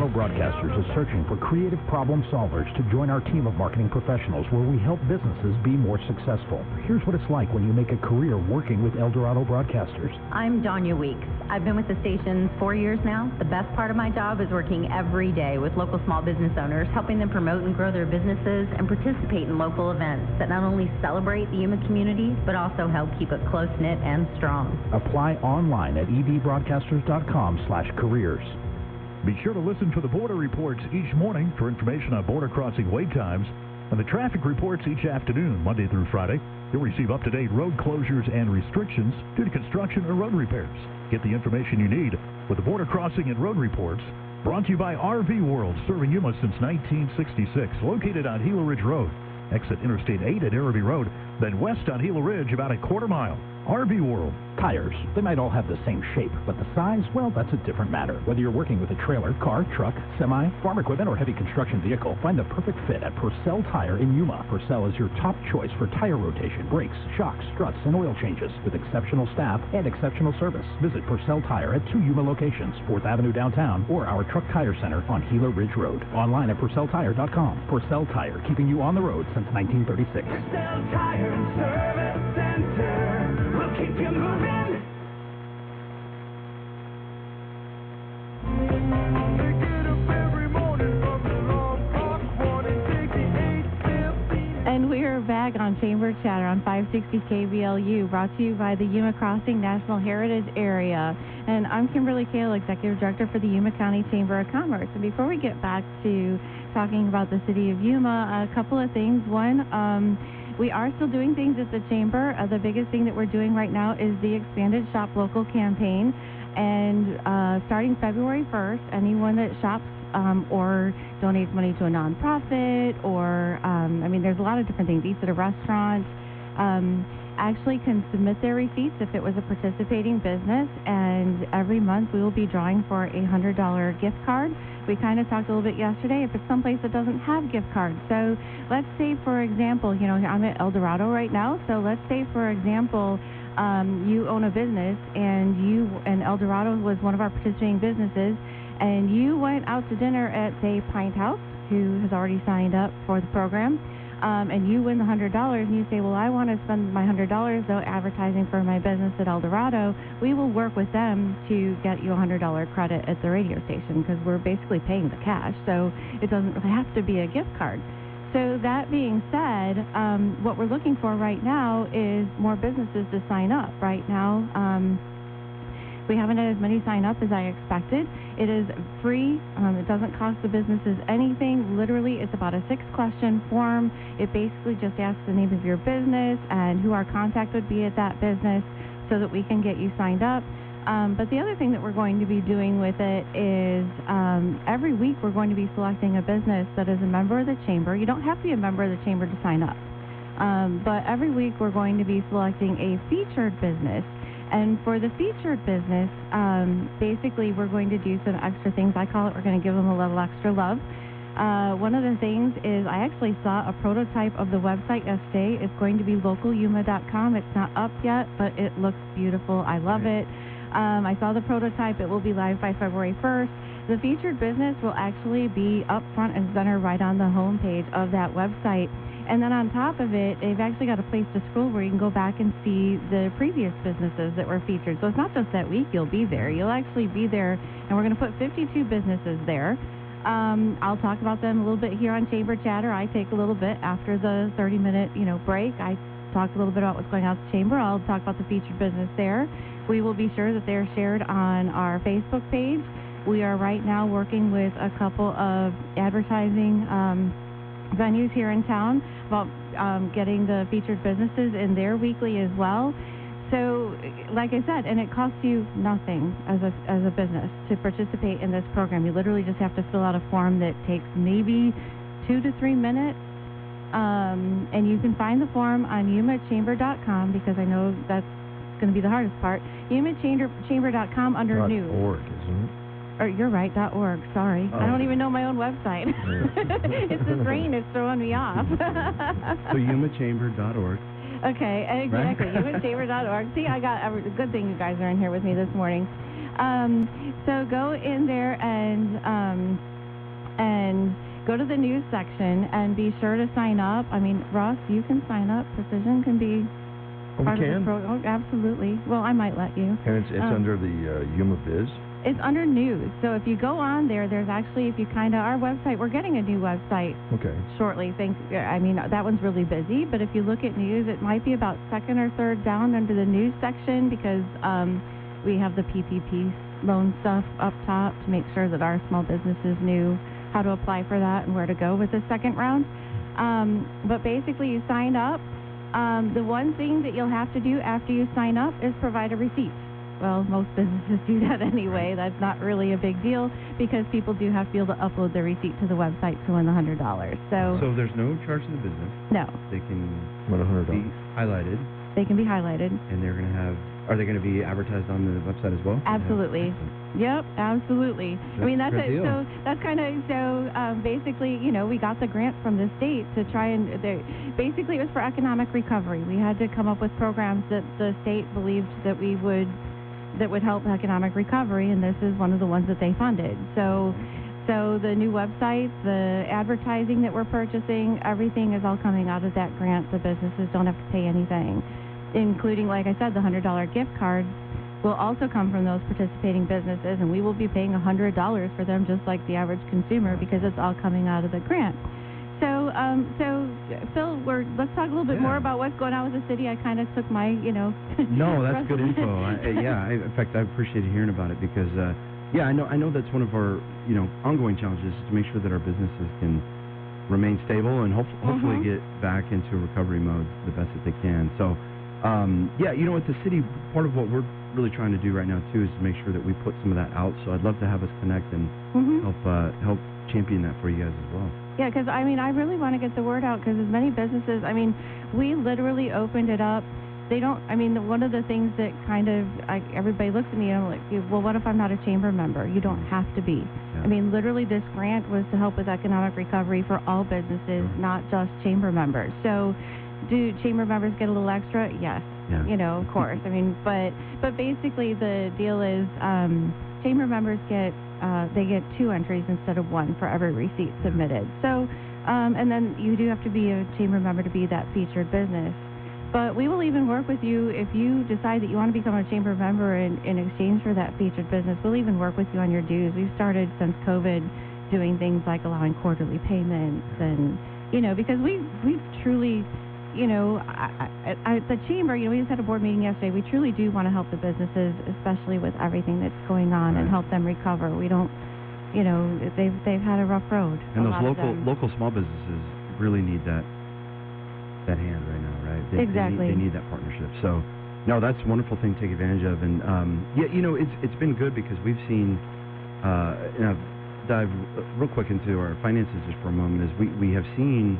Eldorado Broadcasters is searching for creative problem solvers to join our team of marketing professionals where we help businesses be more successful. Here's what it's like when you make a career working with Eldorado Broadcasters. I'm Donya Weeks. I've been with the station four years now. The best part of my job is working every day with local small business owners, helping them promote and grow their businesses and participate in local events that not only celebrate the Yuma community, but also help keep it close-knit and strong. Apply online at edbroadcasters.com slash careers. Be sure to listen for the border reports each morning for information on border crossing wait times and the traffic reports each afternoon, Monday through Friday. You'll receive up-to-date road closures and restrictions due to construction or road repairs. Get the information you need with the border crossing and road reports. Brought to you by R V World, serving Yuma since nineteen sixty-six, located on Gila Ridge Road. Exit Interstate eight at Araby Road, then west on Gila Ridge about a quarter mile. R V World. Tires. They might all have the same shape, but the size, well, that's a different matter. Whether you're working with a trailer, car, truck, semi, farm equipment, or heavy construction vehicle, find the perfect fit at Purcell Tire in Yuma. Purcell is your top choice for tire rotation, brakes, shocks, struts, and oil changes with exceptional staff and exceptional service. Visit Purcell Tire at two Yuma locations, fourth Avenue downtown, or our Truck Tire Center on Gila Ridge Road. Online at purcell tire dot com. Purcell Tire, keeping you on the road since nineteen thirty-six. Purcell Tire and Service Center. We'll keep you moving. And we're back on Chamber Chatter on five sixty K B L U, brought to you by the Yuma Crossing National Heritage Area. And I'm Kimberly Kale, Executive Director for the Yuma County Chamber of Commerce. And before we get back to talking about the city of Yuma, a couple of things. One, um, we are still doing things at the Chamber. Uh, the biggest thing that we're doing right now is the expanded Shop Local campaign. And uh, starting February first, anyone that shops um, or donates money to a nonprofit or, um, I mean, there's a lot of different things, eats at a restaurant, um, actually can submit their receipts if it was a participating business. And every month we will be drawing for a one hundred dollar gift card. We kind of talked a little bit yesterday if it's someplace that doesn't have gift cards. So let's say, for example, you know, I'm at El Dorado right now. So let's say, for example, um, you own a business and you and El Dorado was one of our participating businesses, and you went out to dinner at, say, Pint House, who has already signed up for the program, um, and you win the one hundred dollars, and you say, well, I want to spend my one hundred dollars, though, advertising for my business at El Dorado. We will work with them to get you a one hundred dollar credit at the radio station because we're basically paying the cash, so it doesn't really have to be a gift card. So that being said, um, what we're looking for right now is more businesses to sign up. Right now, um, we haven't had as many sign up as I expected. It is free. Um, it doesn't cost the businesses anything. Literally, it's about a six-question form. It basically just asks the name of your business and who our contact would be at that business so that we can get you signed up. Um, but the other thing that we're going to be doing with it is um, every week we're going to be selecting a business that is a member of the Chamber. You don't have to be a member of the Chamber to sign up. Um, but every week we're going to be selecting a featured business. And for the featured business, um, basically we're going to do some extra things. I call it, we're going to give them a little extra love. Uh, one of the things is I actually saw a prototype of the website yesterday. It's going to be local yuma dot com. It's not up yet, but it looks beautiful. I love it. Um, I saw the prototype. It will be live by February first. The featured business will actually be up front and center right on the homepage of that website. And then on top of it, they've actually got a place to scroll where you can go back and see the previous businesses that were featured. So it's not just that week you'll be there. You'll actually be there, and we're going to put fifty-two businesses there. Um, I'll talk about them a little bit here on Chamber Chatter. I take a little bit after the thirty minute, you know, break. I talk a little bit about what's going on at the Chamber. I'll talk about the featured business there. We will be sure that they're shared on our Facebook page. We are right now working with a couple of advertising um, venues here in town about um, getting the featured businesses in their weekly as well. So, like I said, and it costs you nothing as a as a business to participate in this program. You literally just have to fill out a form that takes maybe two to three minutes. Um, and you can find the form on yuma chamber dot com because I know that's going to be the hardest part. yuma chamber dot com under dot news. .org, isn't it? Or you're right, dot .org. Sorry. Oh. I don't even know my own website. It's this rain that's throwing me off. So yuma chamber dot org. Okay, exactly. Right? yuma chamber dot org. See, I got every, good thing you guys are in here with me this morning. Um, so go in there and um, and go to the news section and be sure to sign up. I mean, Ross, you can sign up. Precision can be Oh, part we of can? the program. Oh, absolutely. Well, I might let you. And it's, it's Um, under the uh, Yuma Biz? It's under news. So if you go on there, there's actually, if you kind of, our website, we're getting a new website Okay. shortly. Thanks. I mean, that one's really busy, but if you look at news, it might be about second or third down under the news section because um, we have the P P P loan stuff up top to make sure that our small businesses knew how to apply for that and where to go with the second round. Um, but basically, you sign up. Um, the one thing that you'll have to do after you sign up is provide a receipt. Well, most businesses do that anyway. That's not really a big deal because people do have to be able to upload their receipt to the website to win the one hundred dollars. So, So there's no charge to the business. no, They can What, one hundred be dollars? highlighted, they can be highlighted. and they're going to have. Are they going to be advertised on the website as well? Absolutely. Yep, absolutely. I mean, that's That's a it. good So that's kind of so um, basically, you know, we got the grant from the state to try and they, basically it was for economic recovery. We had to come up with programs that the state believed that we would that would help economic recovery, and this is one of the ones that they funded. So. So the new website, the advertising that we're purchasing, everything is all coming out of that grant. The businesses don't have to pay anything, including, like I said, the one hundred dollars gift cards will also come from those participating businesses, and we will be paying one hundred dollars for them just like the average consumer because it's all coming out of the grant. So, um, so Phil, we're, let's talk a little bit Yeah. more about what's going on with the city. I kind of took my, you know. No, that's good rest- info. I, I- yeah, I, in fact, I appreciated hearing about it because, uh, yeah, I know I know that's one of our, you know, ongoing challenges is to make sure that our businesses can remain stable and hope, hopefully Mhm. get back into recovery mode the best that they can. So, um, yeah, you know, at the city, part of what we're really trying to do right now too is to make sure that we put some of that out. So I'd love to have us connect and Mhm. help uh, help champion that for you guys as well. Yeah, because I mean, I really want to get the word out because as many businesses, I mean, we literally opened it up. They don't, I mean, the, one of the things that kind of, I, everybody looks at me and I'm like, well, what if I'm not a chamber member? You don't have to be. I mean, literally this grant was to help with economic recovery for all businesses, not just chamber members. So do chamber members get a little extra? Yes. Yeah. You know, of course. I mean, but, but basically the deal is um, chamber members get, uh, they get two entries instead of one for every receipt submitted. So, um, and then you do have to be a chamber member to be that featured business. But we will even work with you if you decide that you want to become a chamber member in, in exchange for that featured business. We'll even work with you on your dues. We've started since COVID doing things like allowing quarterly payments and, you know, because we we truly, you know, I, I, I, the chamber, you know, we just had a board meeting yesterday. We truly do want to help the businesses, especially with everything that's going on, and help them recover. We don't, you know, they've they've had a rough road. And a those lot of local them. local small businesses really need that that hand right now, right? They, Exactly. They need, they need that partnership. So, no, that's a wonderful thing to take advantage of. And um, yeah, you know, it's it's been good because we've seen. Uh, and I'll dive real quick into our finances just for a moment. Is we we have seen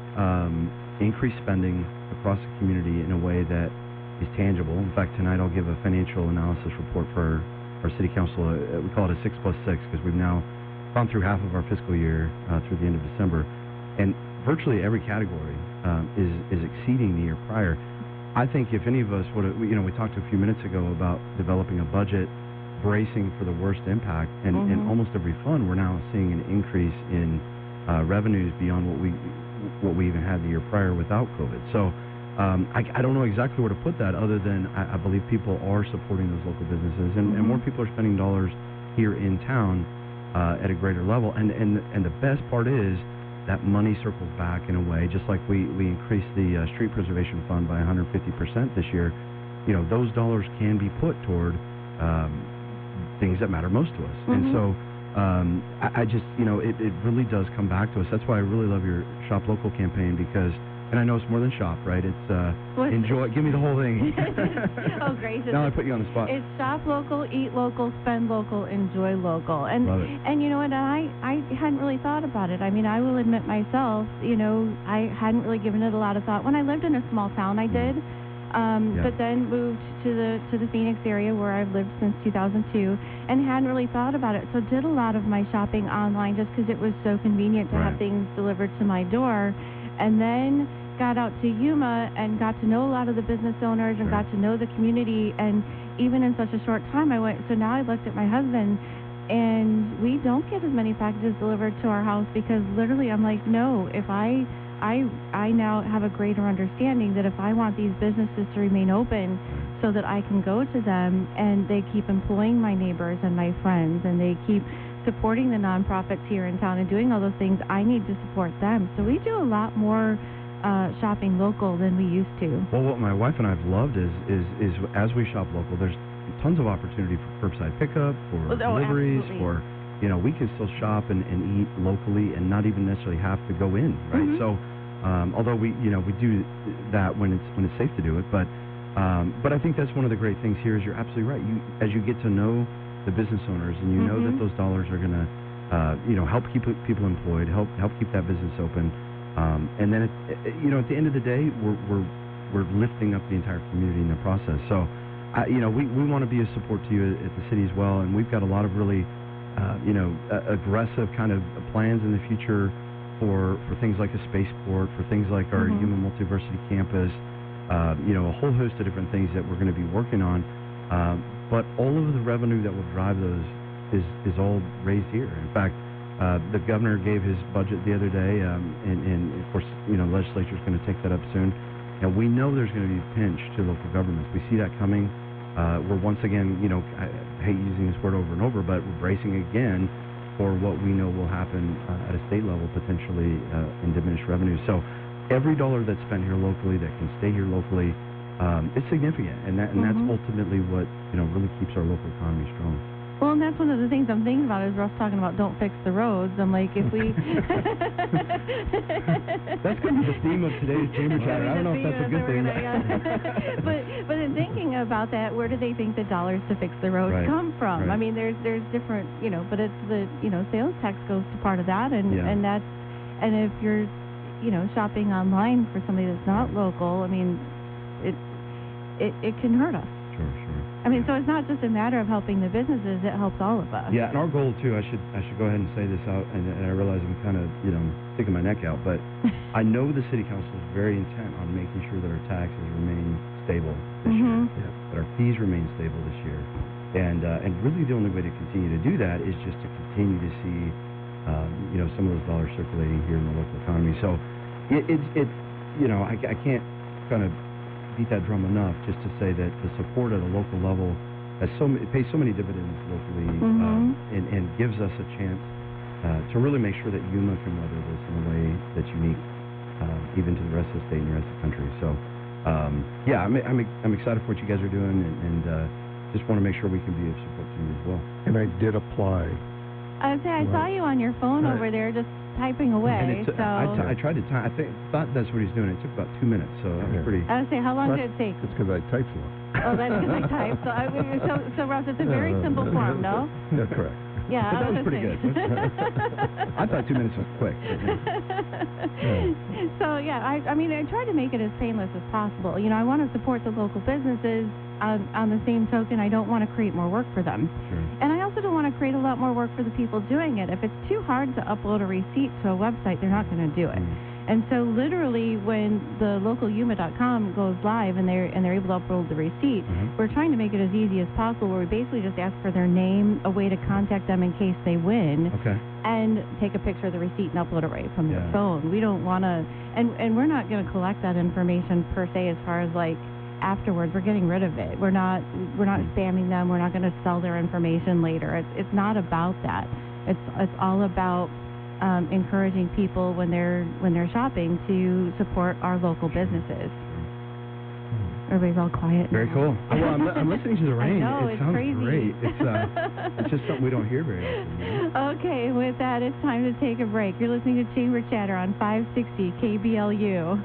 um, increased spending across the community in a way that is tangible. In fact, tonight I'll give a financial analysis report for our city council. Uh, we call it a six plus six because we've now gone through half of our fiscal year uh, through the end of December, and virtually every category um, is is exceeding the year prior. I think if any of us would have, you know, we talked a few minutes ago about developing a budget, bracing for the worst impact, and in Mhm. almost every fund, we're now seeing an increase in uh, revenues beyond what we what we even had the year prior without COVID. So. Um, I, I don't know exactly where to put that other than I, I believe people are supporting those local businesses, and, and more people are spending dollars here in town uh, at a greater level. And, and, and the best part is that money circles back in a way, just like we, we increased the uh, street preservation fund by one hundred fifty percent this year. You know, those dollars can be put toward um, things that matter most to us. Mhm. And so um, I, I just, you know, it, it really does come back to us. That's why I really love your Shop Local campaign because and I know it's more than shop, right? It's uh, What? enjoy. Give me the whole thing. Oh, gracious. Now I put you on the spot. It's shop local, eat local, spend local, enjoy local. And Love it. and you know what, I, I hadn't really thought about it. I mean, I will admit myself, you know, I hadn't really given it a lot of thought. When I lived in a small town, I did. Um, Yeah. But then moved to the to the Phoenix area where I've lived since two thousand two and hadn't really thought about it. So did a lot of my shopping online just because it was so convenient to have Right. things delivered to my door. And then got out to Yuma and got to know a lot of the business owners and Sure. got to know the community. And even in such a short time, I went, so now I looked at my husband, and we don't get as many packages delivered to our house because literally I'm like, no, if I, I, I now have a greater understanding that if I want these businesses to remain open so that I can go to them and they keep employing my neighbors and my friends and they keep supporting the nonprofits here in town and doing all those things, I need to support them. So we do a lot more uh, shopping local than we used to. Well, what my wife and I have loved is, is, is as we shop local, there's tons of opportunity for curbside pickup, for Oh, deliveries, absolutely. for, you know, we can still shop and, and eat locally and not even necessarily have to go in, right? Mhm. So, um, although we, you know, we do that when it's when it's safe to do it, but um, but I think that's one of the great things here is you're absolutely right. You as you get to know the business owners and you know that Mhm. those dollars are gonna, uh, you know, help keep people employed, help help keep that business open, um, and then it, it, you know, at the end of the day, we're we're we're lifting up the entire community in the process. So. Uh, you know, we, we want to be a support to you at the city as well, and we've got a lot of really, uh, you know, uh, aggressive kind of plans in the future for, for things like a spaceport, for things like our Mhm. Human Multiversity Campus, uh, you know, a whole host of different things that we're going to be working on. Uh, but all of the revenue that will drive those is, is all raised here. In fact, uh, the governor gave his budget the other day, um, and, and of course, you know, legislature's going to take that up soon. And we know there's going to be a pinch to local governments. We see that coming. Uh, we're once again, you know, I hate using this word over and over, but we're bracing again for what we know will happen uh, at a state level, potentially uh, in diminished revenue. So every dollar that's spent here locally, that can stay here locally, um, it's significant, and that and Mhm. that's ultimately what, you know, really keeps our local economy strong. Well, and that's one of the things I'm thinking about is Russ talking about don't fix the roads. I'm like, if we... That's going to be the theme of today's Chamber Chatter. I don't know if that's a good thing. but but in thinking about that, where do they think the dollars to fix the roads Right, come from? right. I mean, there's there's different, you know, but it's the, you know, sales tax goes to part of that, and Yeah. and that's, and if you're, you know, shopping online for somebody that's not local, I mean, it it it can hurt us. Sure, sure. I mean, so it's not just a matter of helping the businesses; it helps all of us. Yeah, and our goal too. I should I should go ahead and say this out, and, and I realize I'm kind of you know sticking my neck out, but I know the city council is very intent on making sure that our taxes remain stable this Mhm. year, that our fees remain stable this year, and uh, and really the only way to continue to do that is just to continue to see um, you know some of those dollars circulating here in the local economy. So it it, it you know I, I can't kind of beat that drum enough just to say that the support at a local level has so ma- pays so many dividends locally um, and, and gives us a chance uh, to really make sure that Yuma can weather this in a way that's unique uh, even to the rest of the state and the rest of the country. So um, yeah, I'm, I'm I'm excited for what you guys are doing, and, and uh, just want to make sure we can be of support to you as well. And I did apply. I would say I saw you on your phone Right. over there just typing away. And it took- so I, t- I tried to time. I think thought that's what he's doing. It took about two minutes, so that was pretty. I would say, how long Well, did it take? It's because I typed slow. Oh, that's because I typed. So, I, so, so Russ, it's a very simple form, no? Yeah, correct. Yeah, But that I was pretty saying. good. I thought two minutes was quick. So yeah, I, I mean, I try to make it as painless as possible. You know, I want to support the local businesses. On, on the same token, I don't want to create more work for them. Sure. And I also don't want to create a lot more work for the people doing it. If it's too hard to upload a receipt to a website, they're not going to do it. And so literally when the local yuma dot com goes live and they're and they're able to upload the receipt, Mhm. we're trying to make it as easy as possible where we basically just ask for their name, a way to contact them in case they win, Okay. and take a picture of the receipt and upload it right from Yeah. their phone. We don't want to, and, and we're not going to collect that information per se as far as like afterwards. We're getting rid of it. We're not we're not spamming them. We're not going to sell their information later. It's it's not about that. It's it's all about um, encouraging people when they're when they're shopping to support our local businesses. Everybody's all quiet. Very now. cool. Well, I'm, I'm listening to the rain. I know, it it's sounds crazy. great. It's uh, it's just something we don't hear very often. You know? Okay, with that, it's time to take a break. You're listening to Chamber Chatter on five sixty K B L U.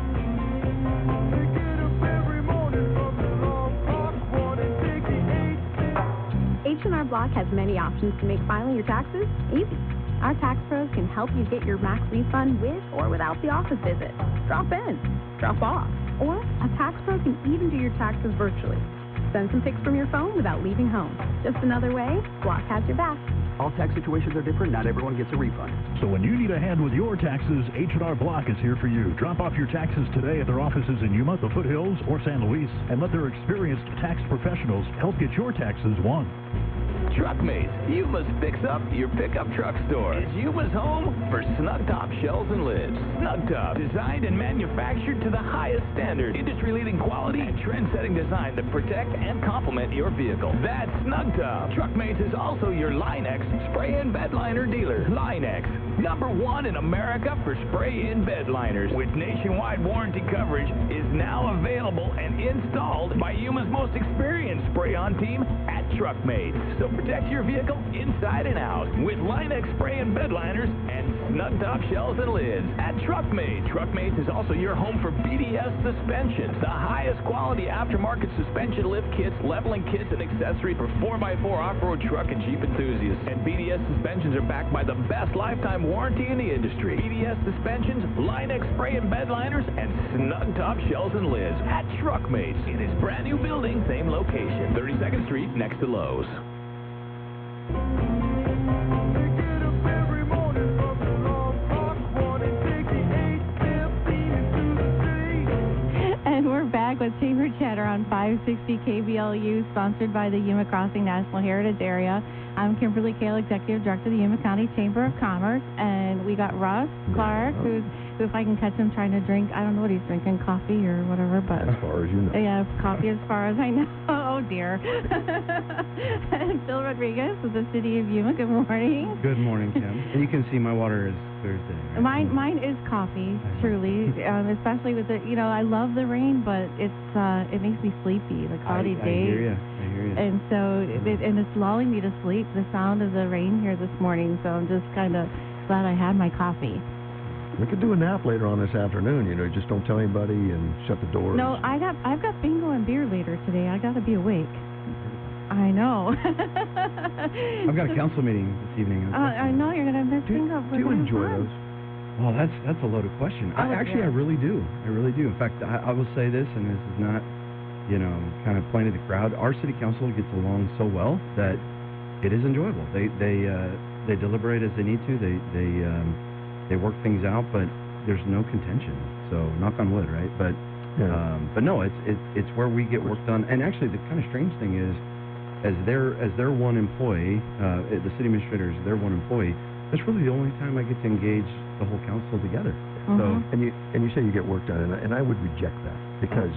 H and R Block has many options to make filing your taxes easy. Our tax pros can help you get your max refund with or without the office visit. Drop in, drop off, or a tax pro can even do your taxes virtually. Send some pics from your phone without leaving home. Just another way Block has your back. All tax situations are different. Not everyone gets a refund. So when you need a hand with your taxes, H and R Block is here for you. Drop off your taxes today at their offices in Yuma, the Foothills, or San Luis, and let their experienced tax professionals help get your taxes won. Drop Truckmates, Yuma's Fix Up Your Pickup Truck Store. It's Yuma's home for snug top shells and lids. Snug Top, designed and manufactured to the highest standard. Industry-leading quality and trend-setting design that protect and complement your vehicle. That's Snug Top. Truckmates is also your Line-X spray-in bed liner dealer. Line-X, number one in America for spray-in bed liners. With nationwide warranty coverage, is now available and installed by Yuma's most experienced spray-on team at Truckmates. So protect your vehicle inside and out with Line-X spray-in bed liners and snug top shells and lids at Truckmates. Truckmates is also your home for B D S suspensions, the highest quality aftermarket suspension lift kits, leveling kits, and accessories for four by four off-road truck and Jeep enthusiasts. And B D S suspensions are backed by the best lifetime warranty in the industry. B D S suspensions, Line-X spray-in bed liners, and snug top shells and lids at Truckmates in his brand new building, same location, thirty-second Street next to Lowe's. And we're back with Chamber Chatter on five sixty K B L U, sponsored by the Yuma Crossing National Heritage Area. I'm Kimberly Kale, Executive Director of the Yuma County Chamber of Commerce, and we got Russ Clark, who's, who, if I can catch him trying to drink, I don't know what he's drinking, coffee or whatever, but... As far as you know. Yeah, coffee as far as I know. Oh, dear. And Phil Rodriguez with the City of Yuma, good morning. Good morning, Kim. And you can see my water is Thursday. Right? Mine, mine is coffee, truly, um, especially with the, you know, I love the rain, but it's, uh, it makes me sleepy, the cloudy I, I days. hear you. I hear you. And so, it, and it's lulling me to sleep, the sound of the rain here this morning, so I'm just kind of glad I had my coffee. We could do a nap later on this afternoon, you know, just don't tell anybody and shut the doors. No, I got, I've got bingo and beer later today. I got to be awake. I know. I've got a council meeting this evening. Uh, I know, you're going to miss bingo. Do you enjoy those? Well, that's that's a loaded question. I, Oh, actually, yeah. I really do. I really do. In fact, I, I will say this, and this is not, you know, kind of playing to the crowd. Our city council gets along so well that it is enjoyable. They they uh, they deliberate as they need to. They they um, they work things out, but there's no contention. So knock on wood, right? But Yeah. um, but no, it's it's it's where we get work done. And actually, the kind of strange thing is, as their as their one employee, uh, the city administrator is their one employee. That's really the only time I get to engage the whole council together. Mm-hmm. So And you and you say you get work done, and I, and I would reject that because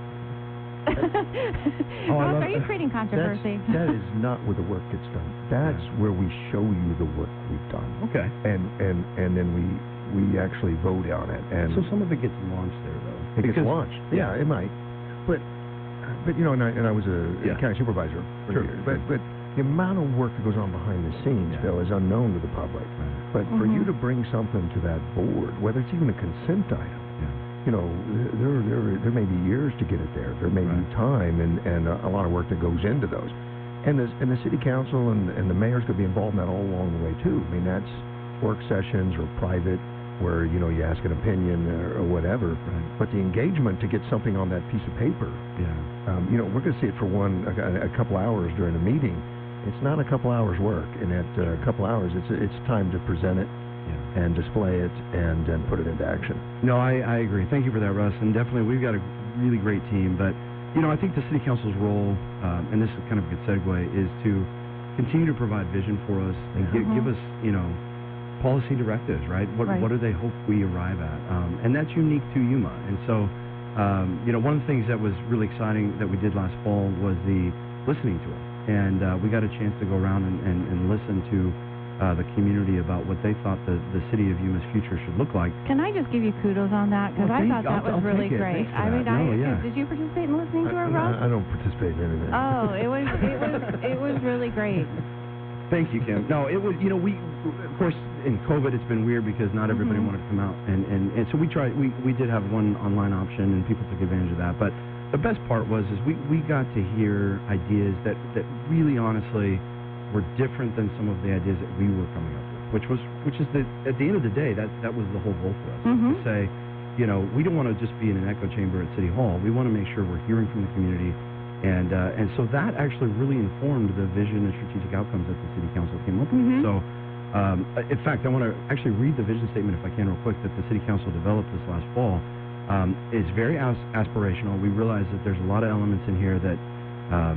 Oh, I Ross, love are you that. creating that's, controversy? that is not where the work gets done. That's where we show you the work we've done. okay. And and and then we we actually vote on it. And So some of it gets launched there, though. it gets Because- launched. yeah. Yeah, it might. But but you know, and I, and I was a Yeah. county supervisor for Sure. years. But but the amount of work that goes on behind the scenes, Yeah. Bill, is unknown to the public. But for you to bring something to that board, whether it's even a consent item, you know, there there there may be years to get it there. There may Right. be time and and a, a lot of work that goes into those. And the and the city council and and the mayor's going to be involved in that all along the way too. I mean, that's work sessions or private where you know you ask an opinion or, or whatever. Right. But the engagement to get something on that piece of paper, Yeah. um, you know, we're going to see it for one a, a couple hours during a meeting. It's not a couple hours work, and at uh, a couple hours, it's it's time to present it Yeah. and display it and and put it into action. No, I, I agree. Thank you for that, Russ. And definitely, we've got a really great team. But, you know, I think the city council's role, um, and this is kind of a good segue, is to continue to provide vision for us and gi- Mhm. give us, you know, policy directives, right? What Right. what do they hope we arrive at? Um, and that's unique to Yuma. And so, um, you know, one of the things that was really exciting that we did last fall was the listening tour. And uh, we got a chance to go around and, and, and listen to uh, the community about what they thought the, the city of Yuma's future should look like. Can I just give you kudos on that? Because Well, I thank- thought that I'll- was I'll really take it. great. Thanks for I mean, that. I No, yeah. did you participate in listening to it, Ross? I, I don't participate in anything. Oh, it was it was it was really great. Thank you, Kim. No, it was, you know, we, of course, in COVID, it's been weird because not everybody Mhm. wanted to come out. And, and, and so we tried, we, we did have one online option and people took advantage of that. But the best part was, is we, we got to hear ideas that, that really honestly were different than some of the ideas that we were coming up with, which was, which is that at the end of the day, that, that was the whole goal for us. Mhm. To say, you know, we don't want to just be in an echo chamber at City Hall. We want to make sure we're hearing from the community. And uh, and so that actually really informed the vision and strategic outcomes that the city council came up with. Mhm. So, um, in fact, I want to actually read the vision statement, if I can, real quick, that the city council developed this last fall. Um, it's very as- aspirational. We realize that there's a lot of elements in here that, um,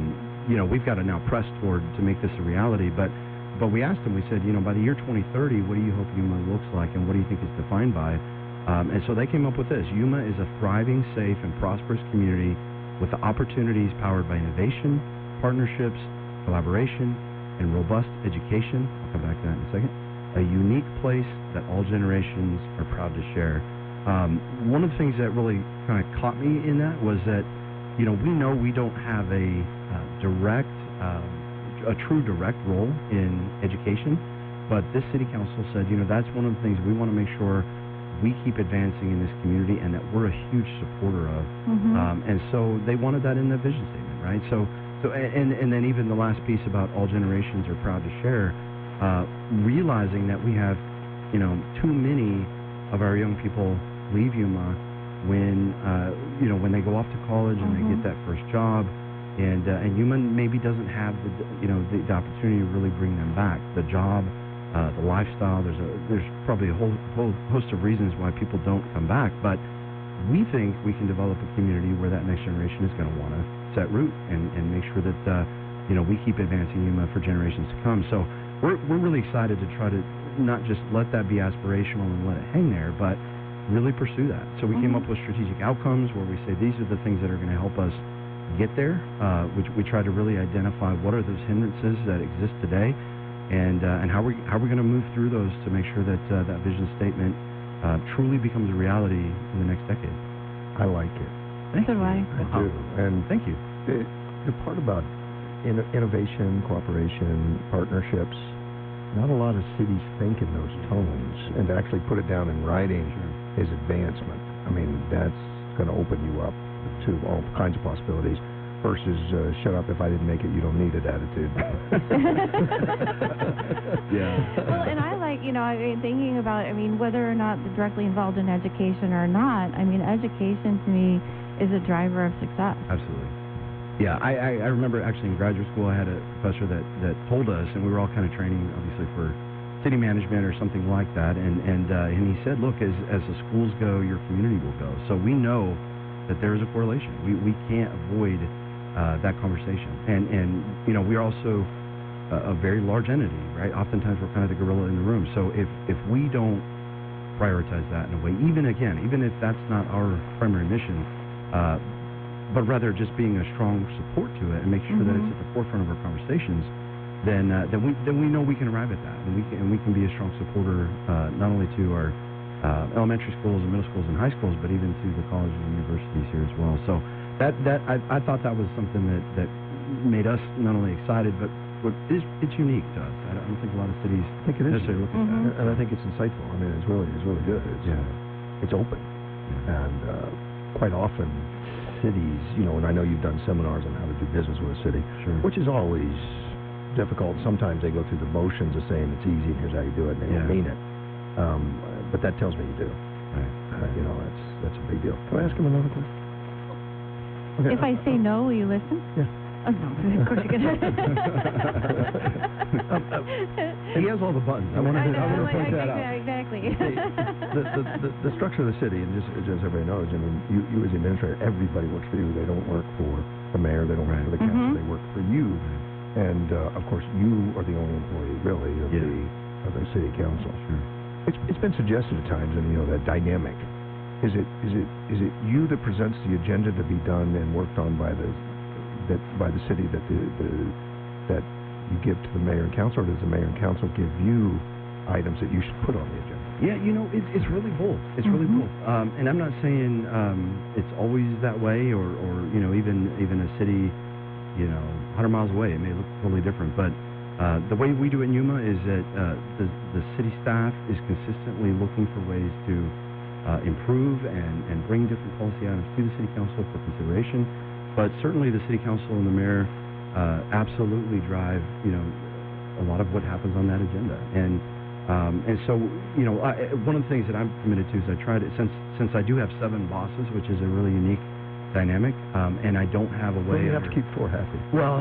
you know, we've got to now press toward to make this a reality. But but we asked them, we said, you know, by the year twenty thirty, what do you hope Yuma looks like, and what do you think it's defined by? Um, and so they came up with this. Yuma is a thriving, safe, and prosperous community with the opportunities powered by innovation, partnerships, collaboration, and robust education. I'll come back to that in a second. A unique place that all generations are proud to share. Um, one of the things that really kind of caught me in that was that, you know, we know we don't have a uh, direct, uh, a true direct role in education, but this city council said, you know, that's one of the things we want to make sure we keep advancing in this community and that we're a huge supporter of. Mm-hmm. Um, and so they wanted that in the vision statement, right? So, so and, and then even the last piece about all generations are proud to share, uh, realizing that we have, you know, too many of our young people leave Yuma when, uh, you know, when they go off to college and Mm-hmm. they get that first job. And, uh, and Yuma maybe doesn't have the, you know, the, the opportunity to really bring them back. The job, Uh, the lifestyle, there's a there's probably a whole whole host of reasons why people don't come back, but we think we can develop a community where that next generation is going to want to set root and, and make sure that uh, you know, we keep advancing Yuma for generations to come. So we're we're really excited to try to not just let that be aspirational and let it hang there, but really pursue that. So we mm-hmm. came up with strategic outcomes where we say these are the things that are going to help us get there. Uh, which we try to really identify what are those hindrances that exist today. And uh, and how we how we're going to move through those to make sure that uh, that vision statement uh, truly becomes a reality in the next decade. I like it. Thank so you. I. I do. And thank you. The, the part about in, innovation, cooperation, partnerships, not a lot of cities think in those tones, and to actually put it down in writing sure. is advancement. I mean, that's going to open you up to all kinds of possibilities. Versus uh, shut up, if I didn't make it, you don't need it attitude. Yeah. Well, and I like, you know, I mean, thinking about, I mean, whether or not they're directly involved in education or not, I mean, education to me is a driver of success. Absolutely. Yeah, I, I, I remember actually in graduate school I had a professor that, that told us, and we were all kind of training, obviously, for city management or something like that, and, and, uh, and he said, look, as, as the schools go, your community will go. So we know that there is a correlation. We, we can't avoid Uh, that conversation, and and you know we're also a, a very large entity, right? Oftentimes we're kind of the gorilla in the room. So if if we don't prioritize that in a way, even again, even if that's not our primary mission, uh, but rather just being a strong support to it and make sure mm-hmm. that it's at the forefront of our conversations, then uh, then we then we know we can arrive at that, and we can and we can be a strong supporter uh, not only to our uh, elementary schools and middle schools and high schools, but even to the colleges and universities here as well. So. That that I, I thought that was something that, that made us not only excited, but what is it's unique to us. I don't think a lot of cities I think it is necessarily look mm-hmm. at that, and I think it's insightful. I mean, it's really it's really good. It's yeah. it's open, yeah. and uh, quite often cities, you know, and I know you've done seminars on how to do business with a city, sure. which is always difficult. Sometimes they go through the motions of saying it's easy and here's how you do it, and they yeah. don't mean it. Um, but that tells me you do. Right. Uh, you know, that's that's a big deal. Can I ask him another question? Okay. If I say no, will you listen? Yeah. Oh, no, of course you can. um, uh, he has all the buttons. I want to, I want to point that out. Exactly. the, the, the, the structure of the city, and just, just everybody knows, I mean, you, you as the administrator, everybody works for you. They don't work for the mayor. They don't work for the council. Mm-hmm. They work for you. And, uh, of course, you are the only employee, really, of, yeah. the, of the city council. Sure. It's, it's been suggested at times, and, you know, that dynamic. Is it is it is it you that presents the agenda to be done and worked on by the that by the city that the, the that you give to the mayor and council, or does the mayor and council give you items that you should put on the agenda? Yeah, you know, it's it's really both. It's mm-hmm. really both. Um, and I'm not saying um, it's always that way, or, or you know, even even a city, you know, one hundred miles away, it may look totally different. But uh, the way we do it in Yuma is that uh, the the city staff is consistently looking for ways to Uh, improve and, and bring different policy items to the City Council for consideration. But certainly the City Council and the Mayor uh, absolutely drive, you know, a lot of what happens on that agenda. And um, and so, you know, I, one of the things that I'm committed to is I try to, since since I do have seven bosses, which is a really unique dynamic, um, and I don't have a way. Well, you of, have to keep four happy. Well,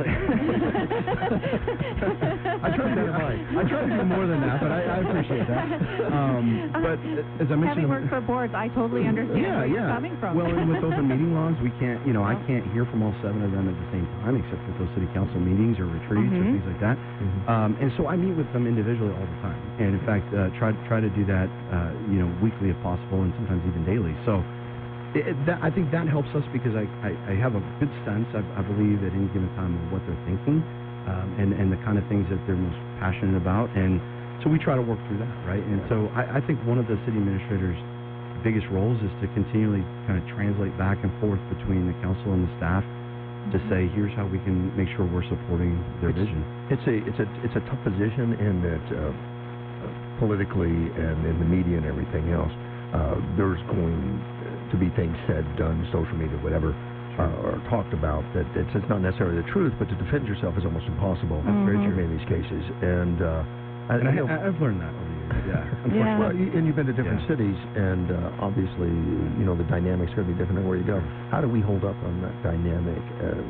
I try to do I try to do more than that, but I, I appreciate that. Um, but as I mentioned, having worked for boards, I totally understand yeah, where yeah. you're coming from. Well, and with open meeting laws, we can't, you know, I can't hear from all seven of them at the same time, except with those city council meetings or retreats Mhm. or things like that. Mm-hmm. Um, and so I meet with them individually all the time, and in fact, uh, try try to do that, uh, you know, weekly if possible, and sometimes even daily. So. It, that, I think that helps us because I, I, I have a good sense, I, I believe, at any given time of what they're thinking um, and, and the kind of things that they're most passionate about. And so we try to work through that, right? And so I, I think one of the city administrator's biggest roles is to continually kind of translate back and forth between the council and the staff to say, here's how we can make sure we're supporting their it's, vision. It's a it's a it's a tough position in that uh, politically and in the media and everything else, uh, there's going to be things said, done, social media, whatever, uh, or talked about that it's, it's not necessarily the truth, but to defend yourself is almost impossible. That's very true. In many of these cases, and uh, I, And I, I know, I, I've learned that over the years. Yeah, unfortunately, yeah. well, you- and you've been to different Yeah. cities, and uh, obviously, you know, the dynamics are going to be different than where you go. How do we hold up on that dynamic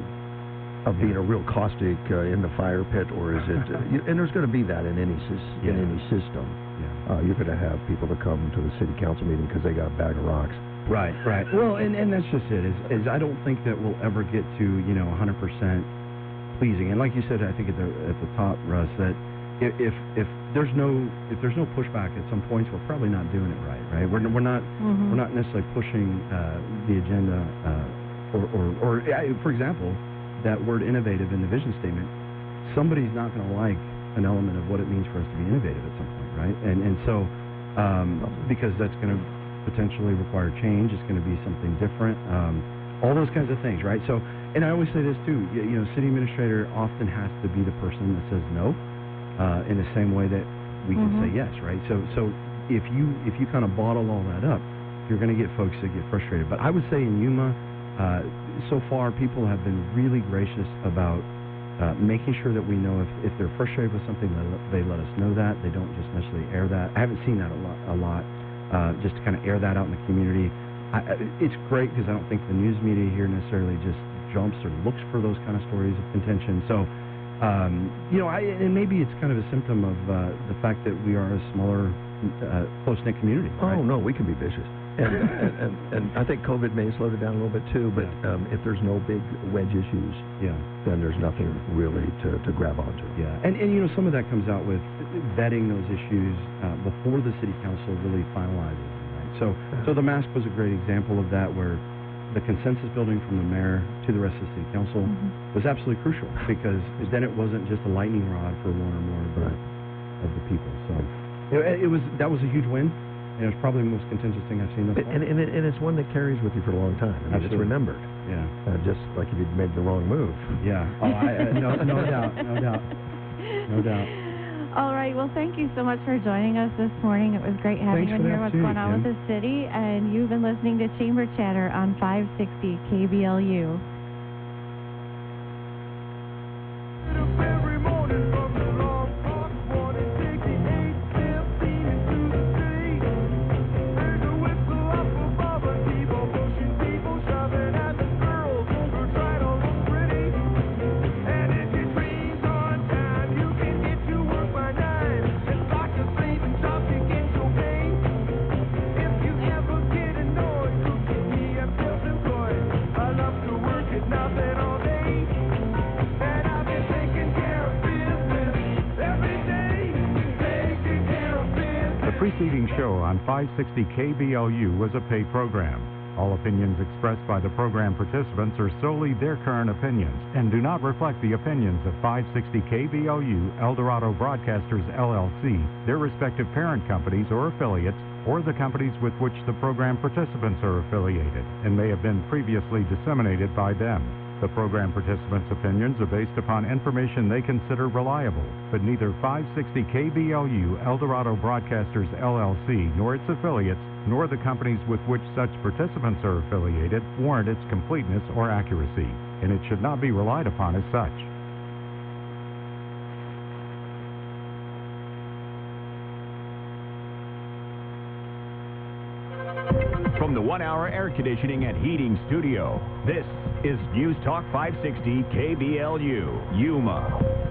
uh, of being a real caustic uh, in the fire pit, or is it? Uh, you, and there's going to be that in any sys- in Yeah. any system. Yeah. Uh, you're going to have people that come to the city council meeting because they got a bag of rocks. Right, right. Well, and, and that's just it. Is, is I don't think that we'll ever get to, you know, one hundred percent pleasing. And like you said, I think at the at the top, Russ, that if if, if there's no if there's no pushback at some points, we're probably not doing it right, right? We're we're not Mhm. we're not necessarily pushing uh, the agenda, uh, or or or uh, for example, that word innovative in the vision statement. Somebody's not going to like an element of what it means for us to be innovative at some point, right? And and so um, because that's going to potentially require change. It's going to be something different. Um, all those kinds of things, right? So, and I always say this too. You, you know, city administrator often has to be the person that says no, uh, in the same way that we can Mhm. say yes, right? So, so if you if you kind of bottle all that up, you're going to get folks that get frustrated. But I would say in Yuma, uh, so far people have been really gracious about uh, making sure that we know if, if they're frustrated with something, they, they let us know that. They don't just necessarily air that. I haven't seen that a lot. A lot. Uh, just to kind of air that out in the community. I, I, it's great because I don't think the news media here necessarily just jumps or looks for those kind of stories of contention. So, um, you know, I, and maybe it's kind of a symptom of uh, the fact that we are a smaller, uh, close-knit community. Right? Oh no, we can be vicious. And, and, and, and I think COVID may have slowed it down a little bit too, but um, if there's no big wedge issues, yeah, then there's nothing really to, to grab onto. Yeah, and, and you know, some of that comes out with vetting those issues uh, before the city council really finalizes them, right? So, so the mask was a great example of that, where the consensus building from the mayor to the rest of the city council Mhm. was absolutely crucial, because then it wasn't just a lightning rod for one or more of the, of the people. So it, it was that was a huge win. And it was probably the most contentious thing I've seen thus far. And, and, it, and it's one that carries with you for a long time. I mean, it's Absolutely. remembered. Yeah. Uh, just like if you'd made the wrong move. Yeah. Oh, I, uh, no, no doubt, no doubt, no doubt. All right. Well, thank you so much for joining us this morning. It was great having Thanks you for the here. What's going on opportunity, with the city? And you've been listening to Chamber Chatter on five sixty K B L U. The preceding show on five sixty K B L U was a paid program. All opinions expressed by the program participants are solely their current opinions and do not reflect the opinions of five sixty K B L U, El Dorado Broadcasters, L L C, their respective parent companies or affiliates, or the companies with which the program participants are affiliated, and may have been previously disseminated by them. The program participants' opinions are based upon information they consider reliable, but neither five sixty K B L U, El Dorado Broadcasters, L L C, nor its affiliates, nor the companies with which such participants are affiliated warrant its completeness or accuracy, and it should not be relied upon as such. From the one-hour air conditioning and heating studio. This is News Talk five sixty K B L U, Yuma.